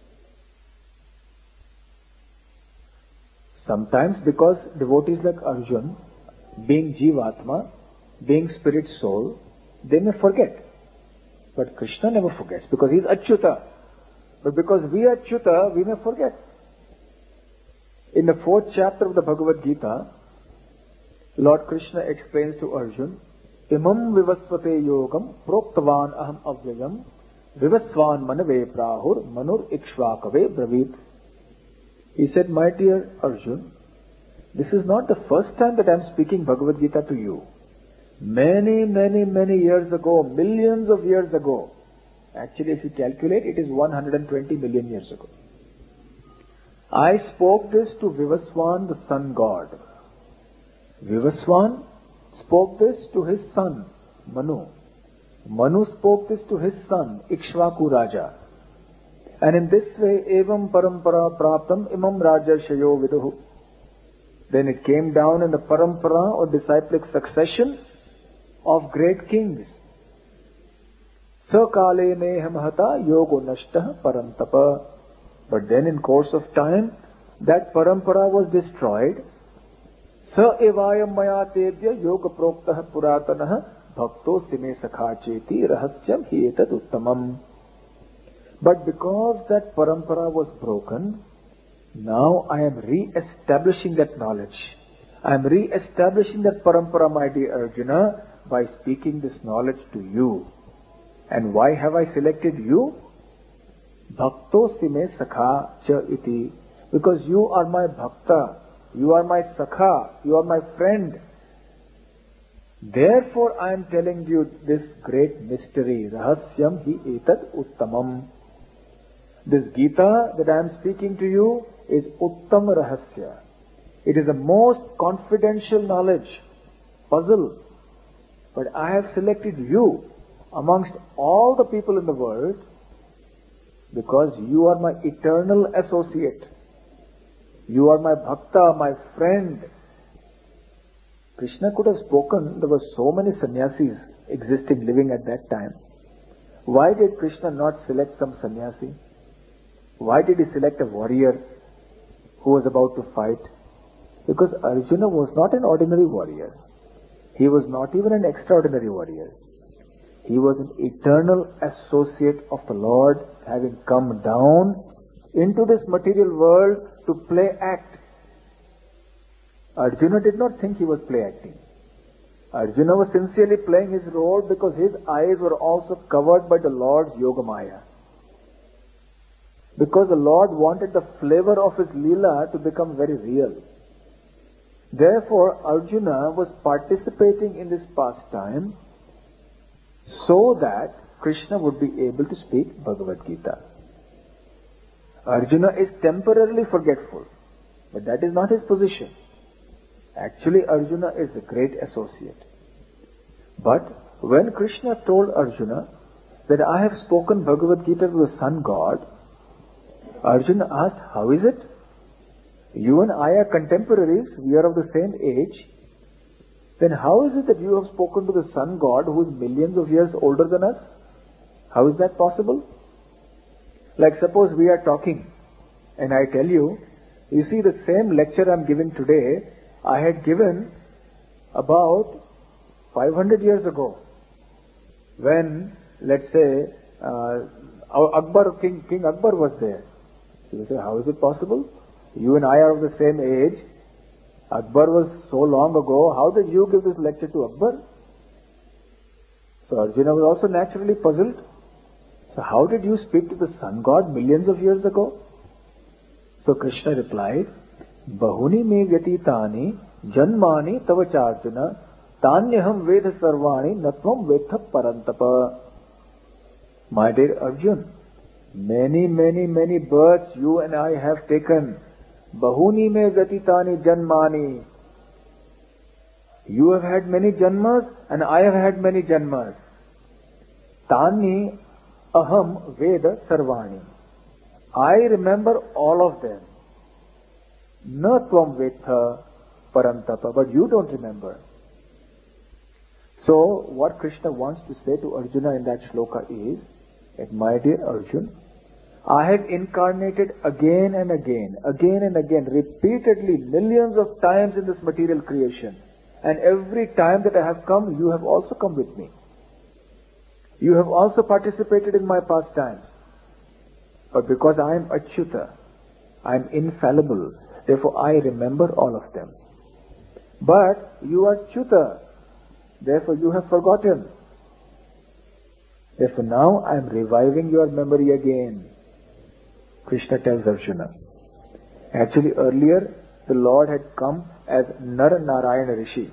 Speaker 1: Sometimes because devotees like Arjun, being Jivatma, being spirit soul, they may forget. But Krishna never forgets because he is Achyuta. But because we are Achyuta, we may forget. In the fourth chapter of the Bhagavad Gita, Lord Krishna explains to Arjun, Imam vivasvate yogam proktavan aham avyayam vivasvan manave prahur manur ikshvakave bravit. He said, my dear Arjun, this is not the first time that I am speaking Bhagavad Gita to you. Many, many, many years ago, millions of years ago, actually if you calculate, it is one hundred twenty million years ago, I spoke this to Vivaswan, the sun god. Vivaswan spoke this to his son, Manu. Manu spoke this to his son, Ikshvaku Raja. And in this way, evam parampara praptam imam rajarshayo viduhu. Then it came down in the parampara or disciplic succession of great kings. Sakale nehamahata yogo nashtah parantapa. But then in course of time, that parampara was destroyed. Sa evayam maya tedya yoga proktah puratanah bhakto sime sakhacheti rahasyam hi etad uttamam. But because that parampara was broken, now I am re-establishing that knowledge. I am re-establishing that parampara, my dear Arjuna, by speaking this knowledge to you. And why have I selected you? Bhakto sime sakha cha iti. Because you are my bhakta, you are my sakha, you are my friend. Therefore I am telling you this great mystery, rahasyam hi etad uttamam. This Gita that I am speaking to you is Uttam Rahasya. It is a most confidential knowledge, puzzle. But I have selected you amongst all the people in the world because you are my eternal associate. You are my bhakta, my friend. Krishna could have spoken. There were so many sannyasis existing, living at that time. Why did Krishna not select some sannyasi? Why did he select a warrior who was about to fight? Because Arjuna was not an ordinary warrior. He was not even an extraordinary warrior. He was an eternal associate of the Lord, having come down into this material world to play act. Arjuna did not think he was play acting. Arjuna was sincerely playing his role because his eyes were also covered by the Lord's Yogamaya. Because the Lord wanted the flavor of his Leela to become very real. Therefore, Arjuna was participating in this pastime so that Krishna would be able to speak Bhagavad Gita. Arjuna is temporarily forgetful, but that is not his position. Actually, Arjuna is the great associate. But when Krishna told Arjuna that I have spoken Bhagavad Gita to the sun god, Arjuna asked, how is it? You and I are contemporaries, we are of the same age. Then how is it that you have spoken to the sun god who is millions of years older than us? How is that possible? Like suppose we are talking and I tell you, you see the same lecture I am giving today, I had given about five hundred years ago. When, let's say, uh, Akbar, King, King Akbar was there. So you say, how is it possible? You and I are of the same age. Akbar was so long ago. How did you give this lecture to Akbar? So Arjuna was also naturally puzzled. So how did you speak to the sun god millions of years ago? So Krishna replied, Bahuni me vyatitani janmani tavacharjuna tanyaham veda sarvani natvam vetha parantapa. My dear Arjun, many, many, many births you and I have taken. Bahuni me vyatitani janmani. You have had many janmas and I have had many janmas. Tani aham veda sarvani. I remember all of them. Na tvam vetha parantapa. But you don't remember. So what Krishna wants to say to Arjuna in that shloka is, that my dear Arjun, I have incarnated again and again, again and again, repeatedly, millions of times in this material creation. And every time that I have come, you have also come with me. You have also participated in my pastimes. But because I am Achyuta, I am infallible, therefore I remember all of them. But you are Achyuta, therefore you have forgotten. Therefore now I am reviving your memory again. Krishna tells Arjuna. Actually earlier the Lord had come as Nar Narayana Rishi.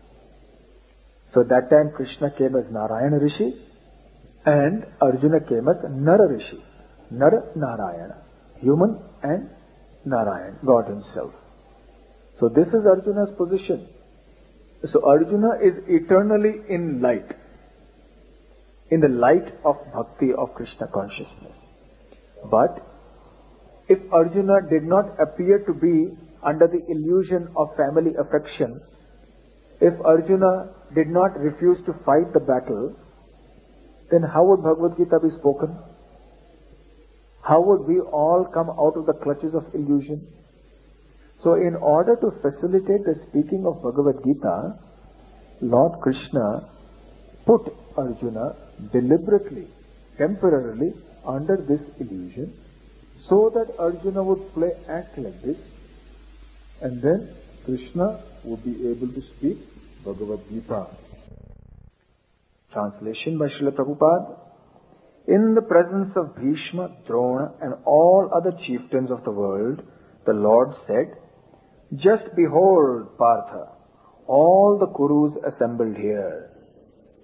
Speaker 1: So that time Krishna came as Narayana Rishi and Arjuna came as Nara Rishi. Nar Narayana, human and Narayan, God himself. So this is Arjuna's position. So Arjuna is eternally in light, in the light of bhakti, of Krishna consciousness. But if Arjuna did not appear to be under the illusion of family affection, if Arjuna did not refuse to fight the battle, then how would Bhagavad Gita be spoken? How would we all come out of the clutches of illusion? So in order to facilitate the speaking of Bhagavad Gita, Lord Krishna put Arjuna deliberately, temporarily under this illusion, so that Arjuna would play act like this, and then Krishna would be able to speak Bhagavad Gita. Translation by Srila Prabhupada. In the presence of Bhishma, Drona and all other chieftains of the world, the Lord said, just behold, Partha, all the Kurus assembled here.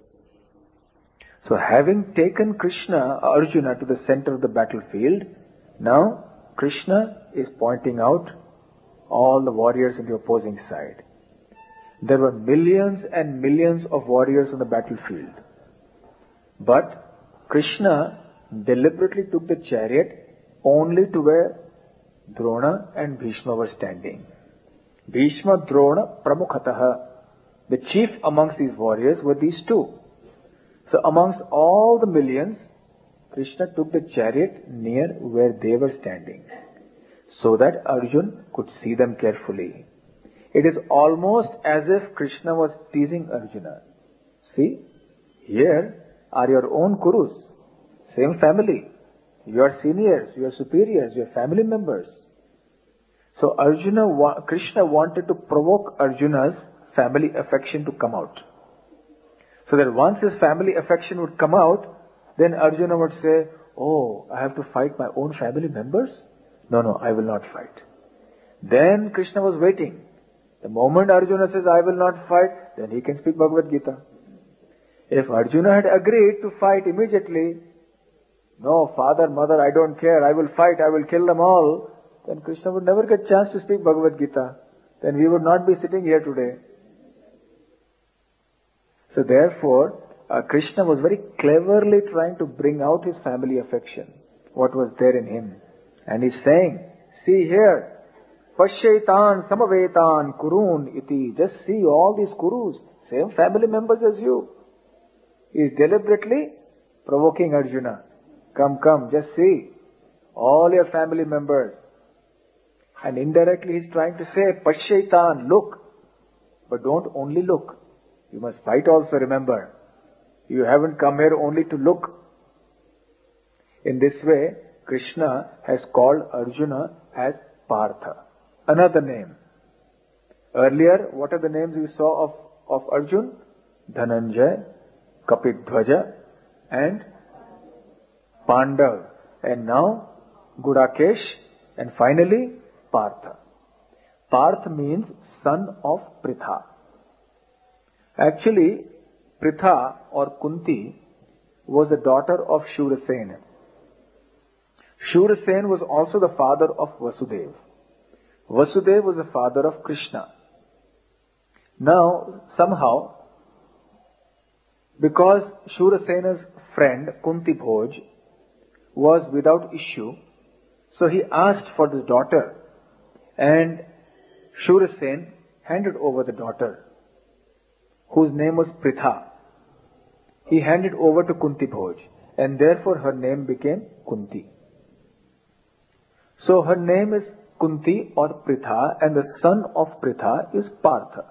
Speaker 1: So having taken Krishna, Arjuna to the center of the battlefield, Now, Krishna is pointing out all the warriors in the opposing side. There were millions and millions of warriors on the battlefield. But Krishna deliberately took the chariot only to where Drona and Bhishma were standing. Bhishma, Drona, Pramukhataha. The chief amongst these warriors were these two. So amongst all the millions, Krishna took the chariot near where they were standing, so that Arjun could see them carefully. It is almost as if Krishna was teasing Arjuna. See, here are your own Kurus, same family. You are seniors, you are superiors, you are family members. So Arjuna, Krishna wanted to provoke Arjuna's family affection to come out. So that once his family affection would come out, then Arjuna would say, oh, I have to fight my own family members? No, no, I will not fight. Then Krishna was waiting. The moment Arjuna says, I will not fight, then he can speak Bhagavad Gita. If Arjuna had agreed to fight immediately, no, father, mother, I don't care, I will fight, I will kill them all, then Krishna would never get chance to speak Bhagavad Gita. Then we would not be sitting here today. So therefore, uh, Krishna was very cleverly trying to bring out his family affection, what was there in him. And he's saying, see here, Pashaitan Samavetan Kurun iti. Just see all these Kurus, same family members as you. He is deliberately provoking Arjuna. Come, come, just see all your family members. And indirectly he's trying to say, Pashaitan, look. But don't only look. You must fight also, remember. You haven't come here only to look. In this way, Krishna has called Arjuna as Partha, another name. Earlier, what are the names we saw of, of Arjun? Dhananjay, Kapidhwaja, and Pandav. And now, Gudakesh, and finally, Partha. Partha means son of Pritha. Actually, Pritha or Kunti was a daughter of Shurasena. Shurasena was also the father of Vasudeva. Vasudeva was the father of Krishna. Now, somehow, because Shurasena's friend Kunti Bhoj was without issue, so he asked for this daughter, and Shurasena handed over the daughter, whose name was Pritha. He handed over to Kunti Bhoj, and therefore her name became Kunti. So her name is Kunti or Pritha, and the son of Pritha is Partha.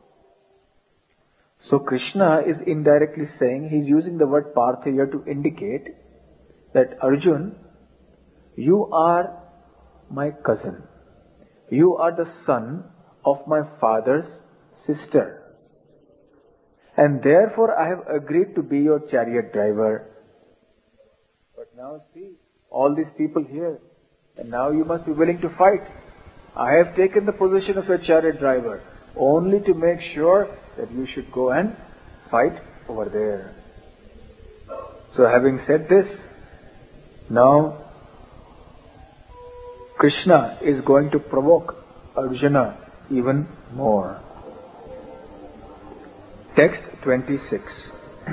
Speaker 1: So Krishna is indirectly saying, he is using the word Partha here to indicate that Arjun, you are my cousin. You are the son of my father's sister. And therefore I have agreed to be your chariot driver. But now see, all these people here, and now you must be willing to fight. I have taken the position of your chariot driver only to make sure that you should go and fight over there. So having said this, now Krishna is going to provoke Arjuna even more. Text twenty-six.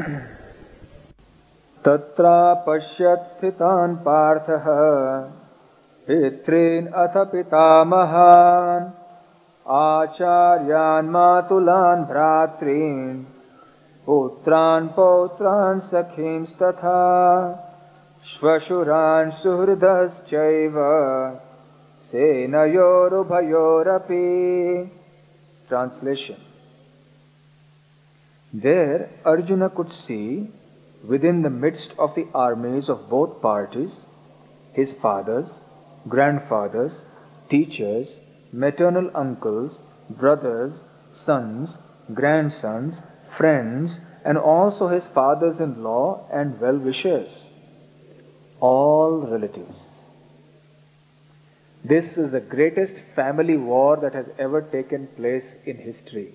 Speaker 1: Tatra pashyat sthitan parthaha pitrin atha pitamahan acharyan matulan bhratrin putran pautran sakhins tatha shvashuran suhridas chaiva senayorubhayorapi. Translation. There Arjuna could see within the midst of the armies of both parties his fathers, grandfathers, teachers, maternal uncles, brothers, sons, grandsons, friends, and also his fathers-in-law and well-wishers, all relatives. This is the greatest family war that has ever taken place in history.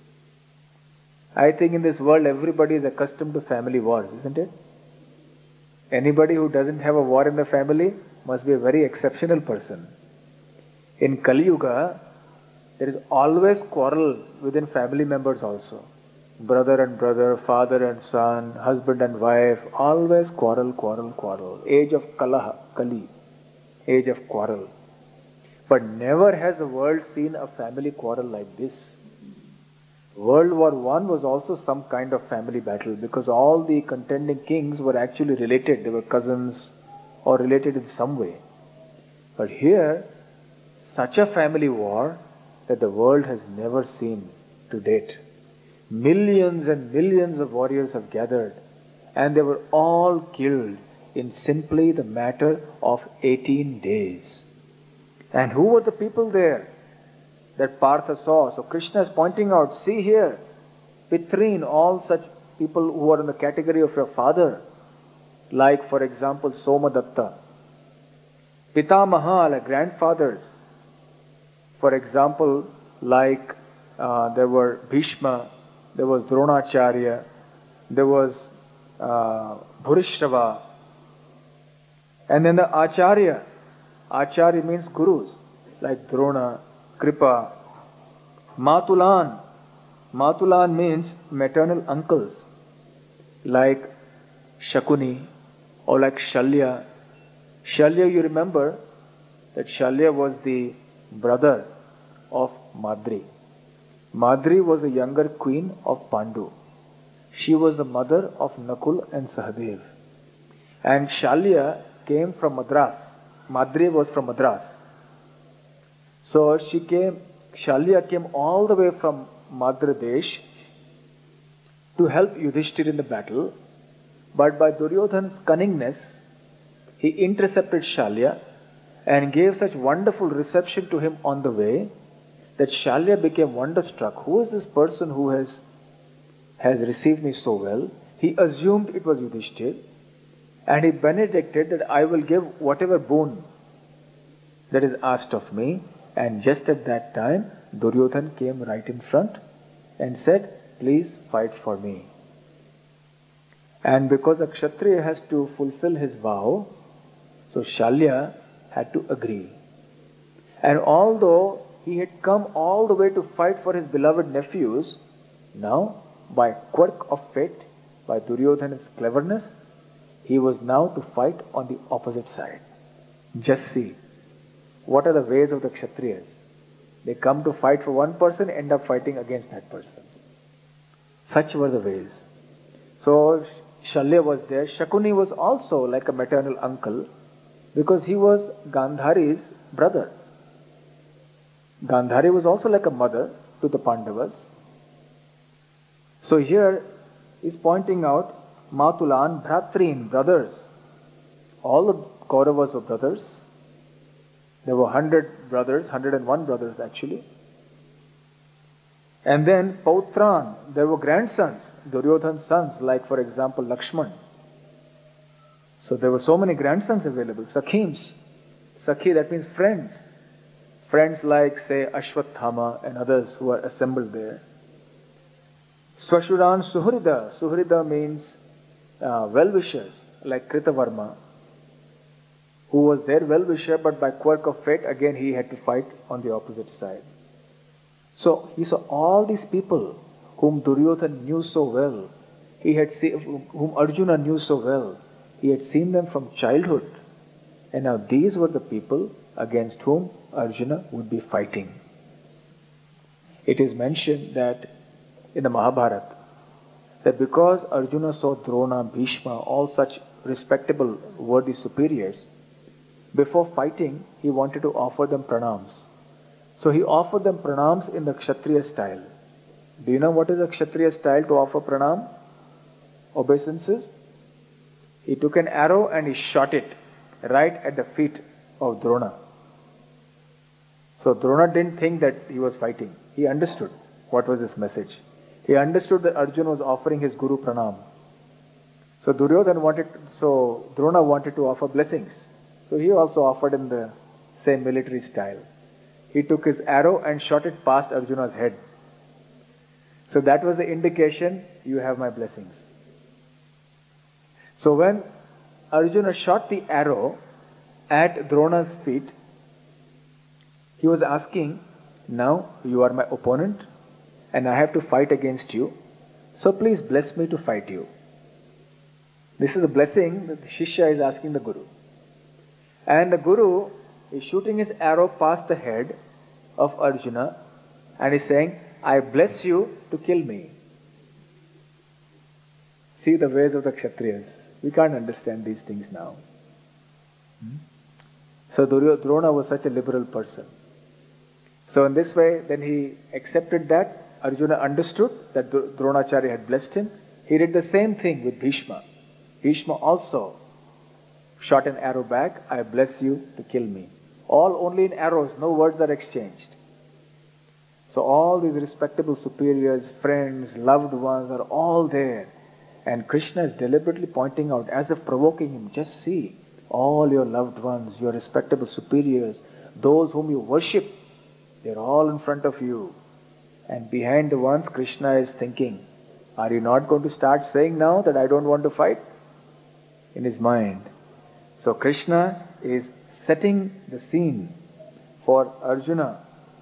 Speaker 1: I think in this world everybody is accustomed to family wars, isn't it? Anybody who doesn't have a war in the family, must be a very exceptional person. In Kali Yuga, there is always quarrel within family members also. Brother and brother, father and son, husband and wife, always quarrel, quarrel, quarrel. Age of Kalaha, Kali, age of quarrel. But never has the world seen a family quarrel like this. World War One was also some kind of family battle because all the contending kings were actually related. They were cousins or related in some way. But here, such a family war that the world has never seen to date. Millions and millions of warriors have gathered, and they were all killed in simply the matter of eighteen days. And who were the people there that Partha saw? So Krishna is pointing out, see here, Pitrin, all such people who are in the category of your father, like for example Somadatta, Pitamaha, like grandfathers. For example, like uh, there were Bhishma, there was Dronacharya, there was uh, Bhurishrava, and then the Acharya. Acharya means gurus, like Drona, Kripa. Matulan. Matulan means maternal uncles, like Shakuni or like Shalya. Shalya, you remember that Shalya was the brother of Madri. Madri was the younger queen of Pandu. She was the mother of Nakul and Sahadev. And Shalya came from Madras. Madri was from Madras. So she came, Shalya came all the way from Madra Desh to help Yudhishthir in the battle. But by Duryodhana's cunningness, he intercepted Shalya and gave such wonderful reception to him on the way that Shalya became wonderstruck. Who is this person who has, has received me so well? He assumed it was Yudhishthir, and he benedicted that I will give whatever boon that is asked of me. And just at that time, Duryodhana came right in front and said, please fight for me. And because a Kshatriya has to fulfill his vow, so Shalya had to agree. And although he had come all the way to fight for his beloved nephews, now, by quirk of fate, by Duryodhana's cleverness, he was now to fight on the opposite side. Just see, what are the ways of the Kshatriyas? They come to fight for one person, end up fighting against that person. Such were the ways. So Shalya was there. Shakuni was also like a maternal uncle because he was Gandhari's brother. Gandhari was also like a mother to the Pandavas. So here is pointing out Matulan, Bhratrin, brothers. All the Kauravas were brothers. There were hundred brothers, hundred and one brothers actually. And then Pautran, there were grandsons, Duryodhana's sons, like for example Lakshman. So there were so many grandsons available. Sakhims. Sakhi, that means friends. Friends like say Ashwathama and others who are assembled there. Swashuran Suhrida. Suhrida means uh, well-wishers like Kritavarma, who was their well-wisher, but by quirk of fate, again he had to fight on the opposite side. So he saw all these people whom Duryodhana knew so well, he had seen, whom Arjuna knew so well, he had seen them from childhood. And now these were the people against whom Arjuna would be fighting. It is mentioned that in the Mahabharata, that because Arjuna saw Drona, Bhishma, all such respectable, worthy superiors, before fighting, he wanted to offer them pranams. So he offered them pranams in the Kshatriya style. Do you know what is a Kshatriya style to offer pranam? Obeisances? He took an arrow and he shot it right at the feet of Drona. So Drona didn't think that he was fighting. He understood what was his message. He understood that Arjuna was offering his Guru pranam. So Duryodhana wanted, so Drona wanted to offer blessings. So he also offered in the same military style. He took his arrow and shot it past Arjuna's head. So that was the indication, you have my blessings. So when Arjuna shot the arrow at Drona's feet, he was asking, now you are my opponent and I have to fight against you, so please bless me to fight you. This is a blessing that the Shishya is asking the Guru. And the Guru is shooting his arrow past the head of Arjuna and is saying, I bless you to kill me. See the ways of the Kshatriyas. We can't understand these things now. Hmm? So Drona was such a liberal person. So in this way, then he accepted that. Arjuna understood that Dronacharya had blessed him. He did the same thing with Bhishma. Bhishma also shot an arrow back, I bless you to kill me. All only in arrows, no words are exchanged. So all these respectable superiors, friends, loved ones are all there. And Krishna is deliberately pointing out, as if provoking him, just see, all your loved ones, your respectable superiors, those whom you worship, they're all in front of you. And behind the ones, Krishna is thinking, are you not going to start saying now that I don't want to fight? In his mind. So Krishna is setting the scene for Arjuna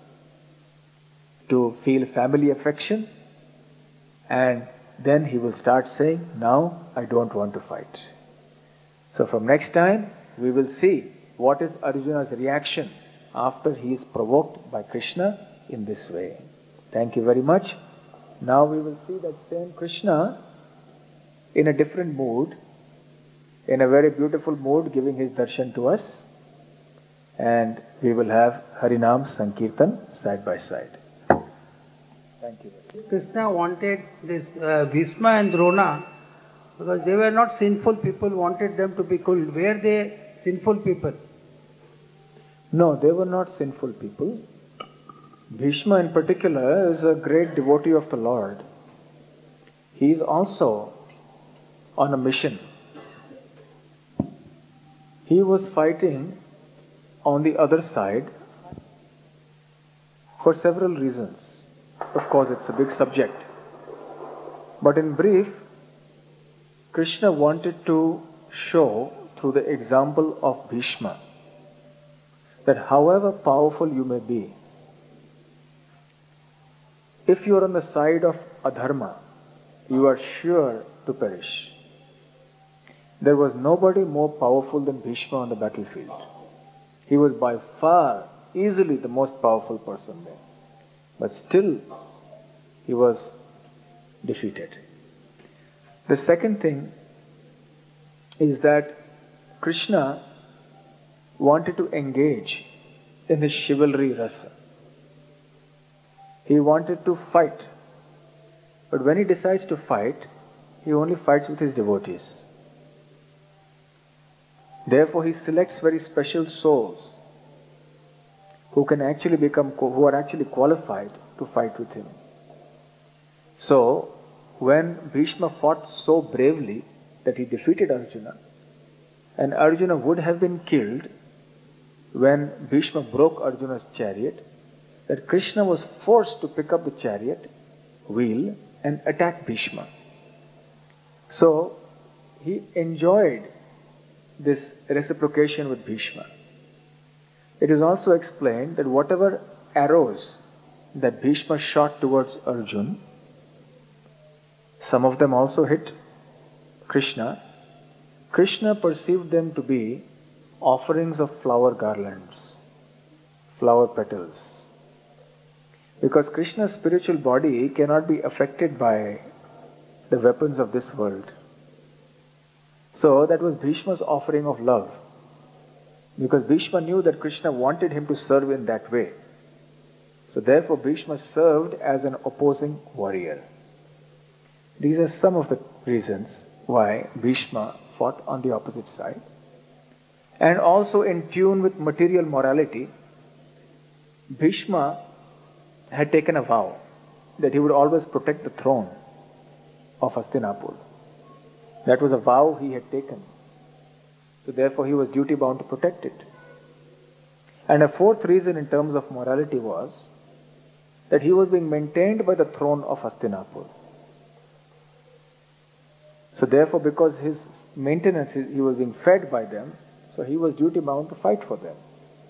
Speaker 1: to feel family affection, and then he will start saying, now I don't want to fight. So from next time, we will see what is Arjuna's reaction after he is provoked by Krishna in this way. Thank you very much. Now we will see that same Krishna in a different mood, in a very beautiful mood, giving his darshan to us. And we will have Harinam Sankirtan side by side. Thank you.
Speaker 2: Krishna wanted this uh, Bhishma and Drona, because they were not sinful people, wanted them to be killed. Were they sinful people?
Speaker 1: No, they were not sinful people. Bhishma in particular is a great devotee of the Lord. He is also on a mission. He was fighting on the other side for several reasons. Of course, it's a big subject. But in brief, Krishna wanted to show through the example of Bhishma that however powerful you may be, if you are on the side of adharma, you are sure to perish. There was nobody more powerful than Bhishma on the battlefield. He was by far, easily the most powerful person there. But still, he was defeated. The second thing is that Krishna wanted to engage in the chivalry rasa. He wanted to fight. But when he decides to fight, he only fights with his devotees. Therefore, he selects very special souls who can actually become, who are actually qualified to fight with him. So, when Bhishma fought so bravely that he defeated Arjuna, and Arjuna would have been killed when Bhishma broke Arjuna's chariot, that Krishna was forced to pick up the chariot wheel and attack Bhishma. So, he enjoyed this reciprocation with Bhishma. It is also explained that whatever arrows that Bhishma shot towards Arjuna, some of them also hit Krishna. Krishna perceived them to be offerings of flower garlands, flower petals. Because Krishna's spiritual body cannot be affected by the weapons of this world. So that was Bhishma's offering of love. Because Bhishma knew that Krishna wanted him to serve in that way. So therefore Bhishma served as an opposing warrior. These are some of the reasons why Bhishma fought on the opposite side. And also in tune with material morality, Bhishma had taken a vow that he would always protect the throne of Hastinapur. That was a vow he had taken. So therefore he was duty bound to protect it. And a fourth reason in terms of morality was that he was being maintained by the throne of Hastinapur. So therefore, because his maintenance, he was being fed by them, So he was duty bound to fight for them.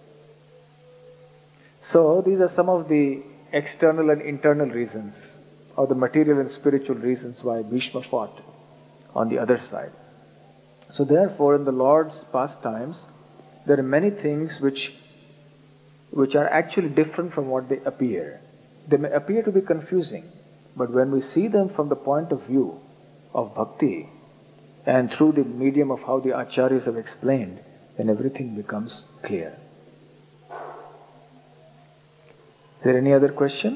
Speaker 1: So these are some of the external and internal reasons, or the material and spiritual reasons why Bhishma fought on the other side. So therefore, in the Lord's pastimes, there are many things which, which are actually different from what they appear. They may appear to be confusing, but when we see them from the point of view of bhakti and through the medium of how the acharyas have explained, then everything becomes clear. Is there any other question?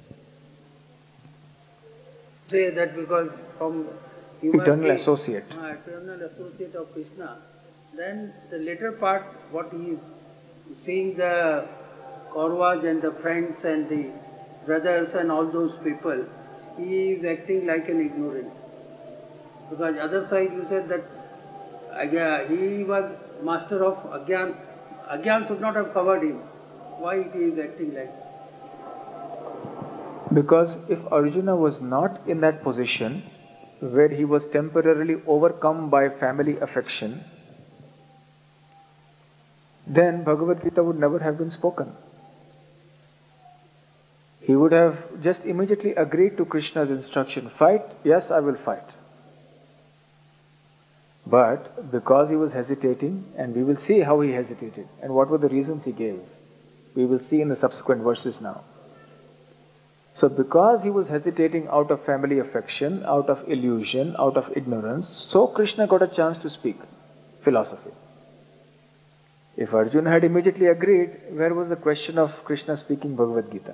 Speaker 2: Say that because from you
Speaker 1: Eternal
Speaker 2: are the,
Speaker 1: associate.
Speaker 2: Uh, eternal associate of Krishna, then the later part, what he is seeing the Kauravas and the friends and the brothers and all those people, he is acting like an ignorant. Because other side you said that uh, he was master of Agyan. Agyan should not have covered him. Why he is acting like that?
Speaker 1: Because if Arjuna was not in that position where he was temporarily overcome by family affection, then Bhagavad Gita would never have been spoken. He would have just immediately agreed to Krishna's instruction, fight, yes, I will fight. But because he was hesitating, and we will see how he hesitated and what were the reasons he gave, we will see in the subsequent verses now. So because he was hesitating out of family affection, out of illusion, out of ignorance, so Krishna got a chance to speak philosophy. If Arjuna had immediately agreed, where was the question of Krishna speaking Bhagavad Gita?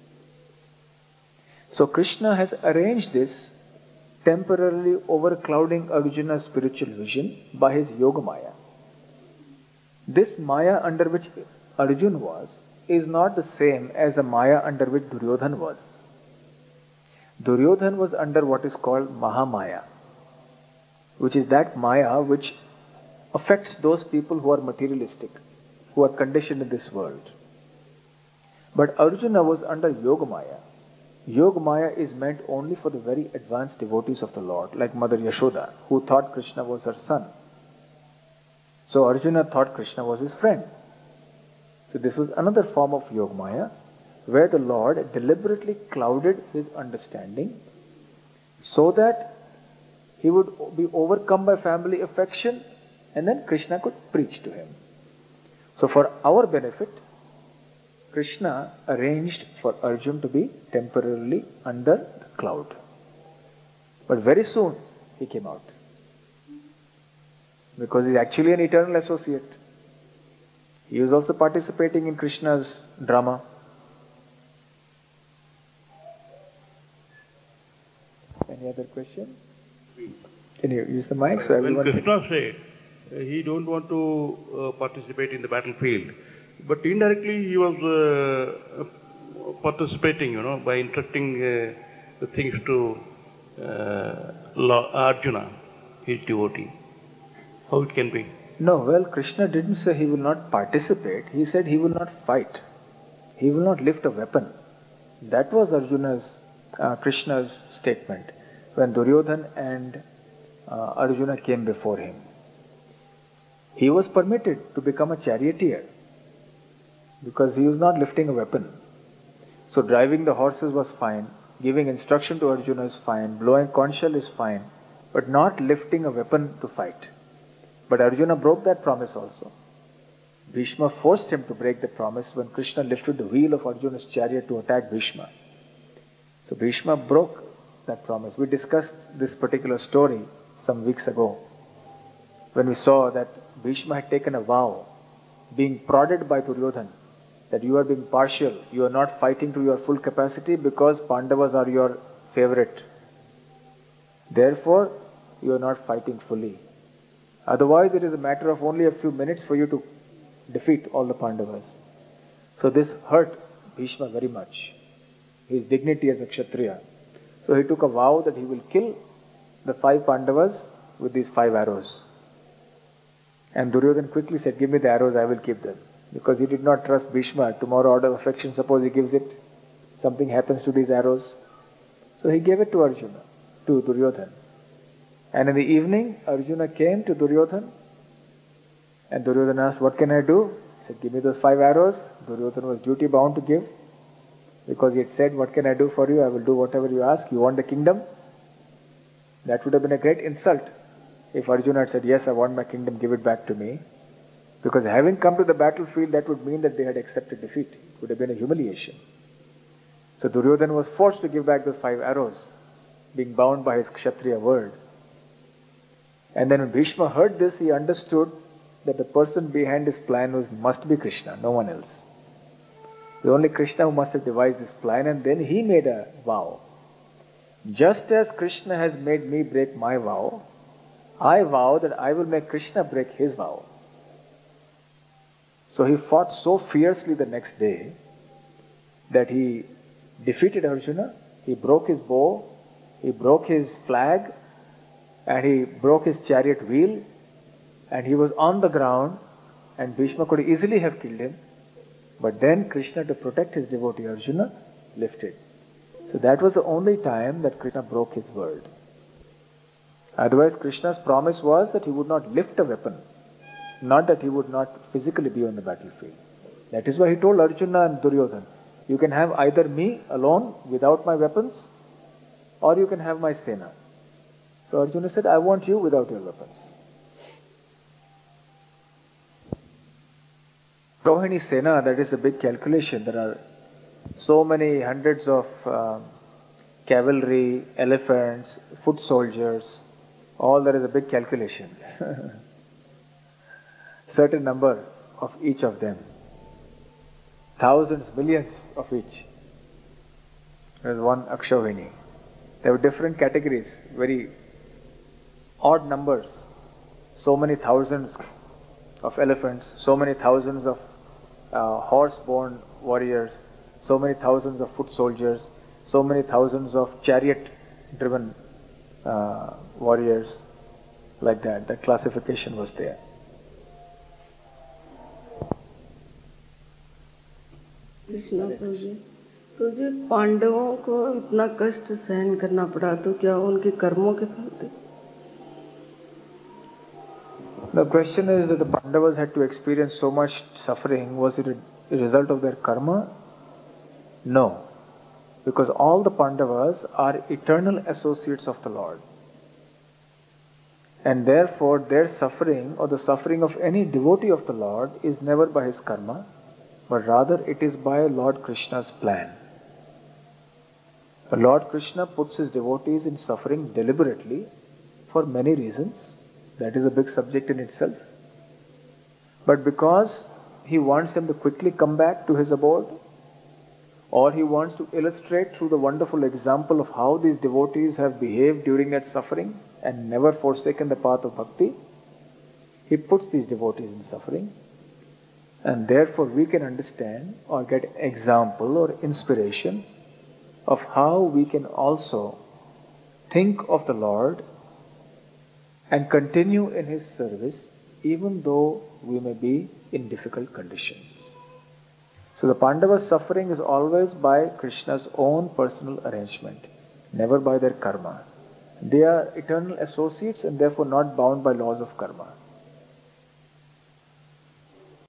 Speaker 1: So Krishna has arranged this, temporarily overclouding Arjuna's spiritual vision by his Yoga Maya. This Maya under which Arjuna was is not the same as the Maya under which Duryodhan was. Duryodhan was under what is called Mahamaya, which is that Maya which affects those people who are materialistic, who are conditioned in this world. But Arjuna was under Yoga Maya. Yoga Maya is meant only for the very advanced devotees of the Lord, like Mother Yashoda, who thought Krishna was her son. So Arjuna thought Krishna was his friend. So this was another form of Yoga Maya, where the Lord deliberately clouded his understanding so that he would be overcome by family affection, and then Krishna could preach to him. So for our benefit, Krishna arranged for Arjuna to be temporarily under the cloud. But very soon he came out, because he is actually an eternal associate. He was also participating in Krishna's drama. Any other question? Can you use the mic so everyone
Speaker 3: When Krishna
Speaker 1: can...
Speaker 3: said uh, he don't want to uh, participate in the battlefield, but indirectly he was uh, uh, participating, you know, by instructing uh, the things to uh, Lord Arjuna, his devotee. How it can be?
Speaker 1: No, well, Krishna didn't say he will not participate. He said he will not fight. He will not lift a weapon. That was Arjuna's, uh, Krishna's statement when Duryodhan and uh, Arjuna came before him. He was permitted to become a charioteer because he was not lifting a weapon. So driving the horses was fine, giving instruction to Arjuna is fine, blowing conch shell is fine, but not lifting a weapon to fight. But Arjuna broke that promise also. Bhishma forced him to break the promise when Krishna lifted the wheel of Arjuna's chariot to attack Bhishma. So Bhishma broke that promise. We discussed this particular story some weeks ago when we saw that Bhishma had taken a vow, being prodded by Duryodhan, that you are being partial, you are not fighting to your full capacity because Pandavas are your favorite. Therefore, you are not fighting fully. Otherwise, it is a matter of only a few minutes for you to defeat all the Pandavas. So this hurt Bhishma very much, his dignity as a Kshatriya. So he took a vow that he will kill the five Pandavas with these five arrows. And Duryodhan quickly said, give me the arrows, I will keep them. Because he did not trust Bhishma. Tomorrow out of affection, suppose he gives it, something happens to these arrows. So he gave it to Arjuna, to Duryodhan. And in the evening, Arjuna came to Duryodhan And Duryodhana asked, what can I do? He said, give me those five arrows. Duryodhana was duty bound to give, because he had said, what can I do for you? I will do whatever you ask. You want the kingdom? That would have been a great insult if Arjuna had said, yes, I want my kingdom, give it back to me. Because having come to the battlefield, that would mean that they had accepted defeat. It would have been a humiliation. So Duryodhana was forced to give back those five arrows, being bound by his Kshatriya word. And then when Bhishma heard this, he understood that the person behind his plan was must be Krishna, no one else. The only Krishna who must have devised this plan, and then he made a vow. Just as Krishna has made me break my vow, I vow that I will make Krishna break his vow. So he fought so fiercely the next day that he defeated Arjuna, he broke his bow, he broke his flag, and he broke his chariot wheel, and he was on the ground, and Bhishma could easily have killed him. But then Krishna, to protect his devotee Arjuna, lifted. So that was the only time that Krishna broke his word. Otherwise, Krishna's promise was that he would not lift a weapon, not that he would not physically be on the battlefield. That is why he told Arjuna and Duryodhana, you can have either me alone without my weapons, or you can have my Sena. So Arjuna said, I want you without your weapons. Rohini Sena, that is a big calculation. There are so many hundreds of uh, cavalry, elephants, foot soldiers, all there is a big calculation. Certain number of each of them. Thousands, millions of each. There is one Akshavini. There were different categories, very odd numbers. So many thousands of elephants, so many thousands of uh, horse-borne warriors, so many thousands of foot soldiers, so many thousands of chariot-driven uh, warriors, like that. That classification was there.
Speaker 4: Krishna प्रभु जी, तो जी पांडवों को इतना कष्ट सहन करना पड़ा, तो क्या उनके कर्मों के फल थे?
Speaker 1: The question is that the Pandavas had to experience so much suffering. Was it a result of their karma? No. Because all the Pandavas are eternal associates of the Lord. And therefore their suffering or the suffering of any devotee of the Lord is never by his karma, but rather it is by Lord Krishna's plan. But Lord Krishna puts his devotees in suffering deliberately for many reasons. That is a big subject in itself. But because he wants them to quickly come back to his abode, or he wants to illustrate through the wonderful example of how these devotees have behaved during that suffering and never forsaken the path of bhakti, he puts these devotees in suffering. And therefore we can understand or get example or inspiration of how we can also think of the Lord and continue in his service even though we may be in difficult conditions. So the Pandavas' suffering is always by Krishna's own personal arrangement, never by their karma. They are eternal associates and therefore not bound by laws of karma.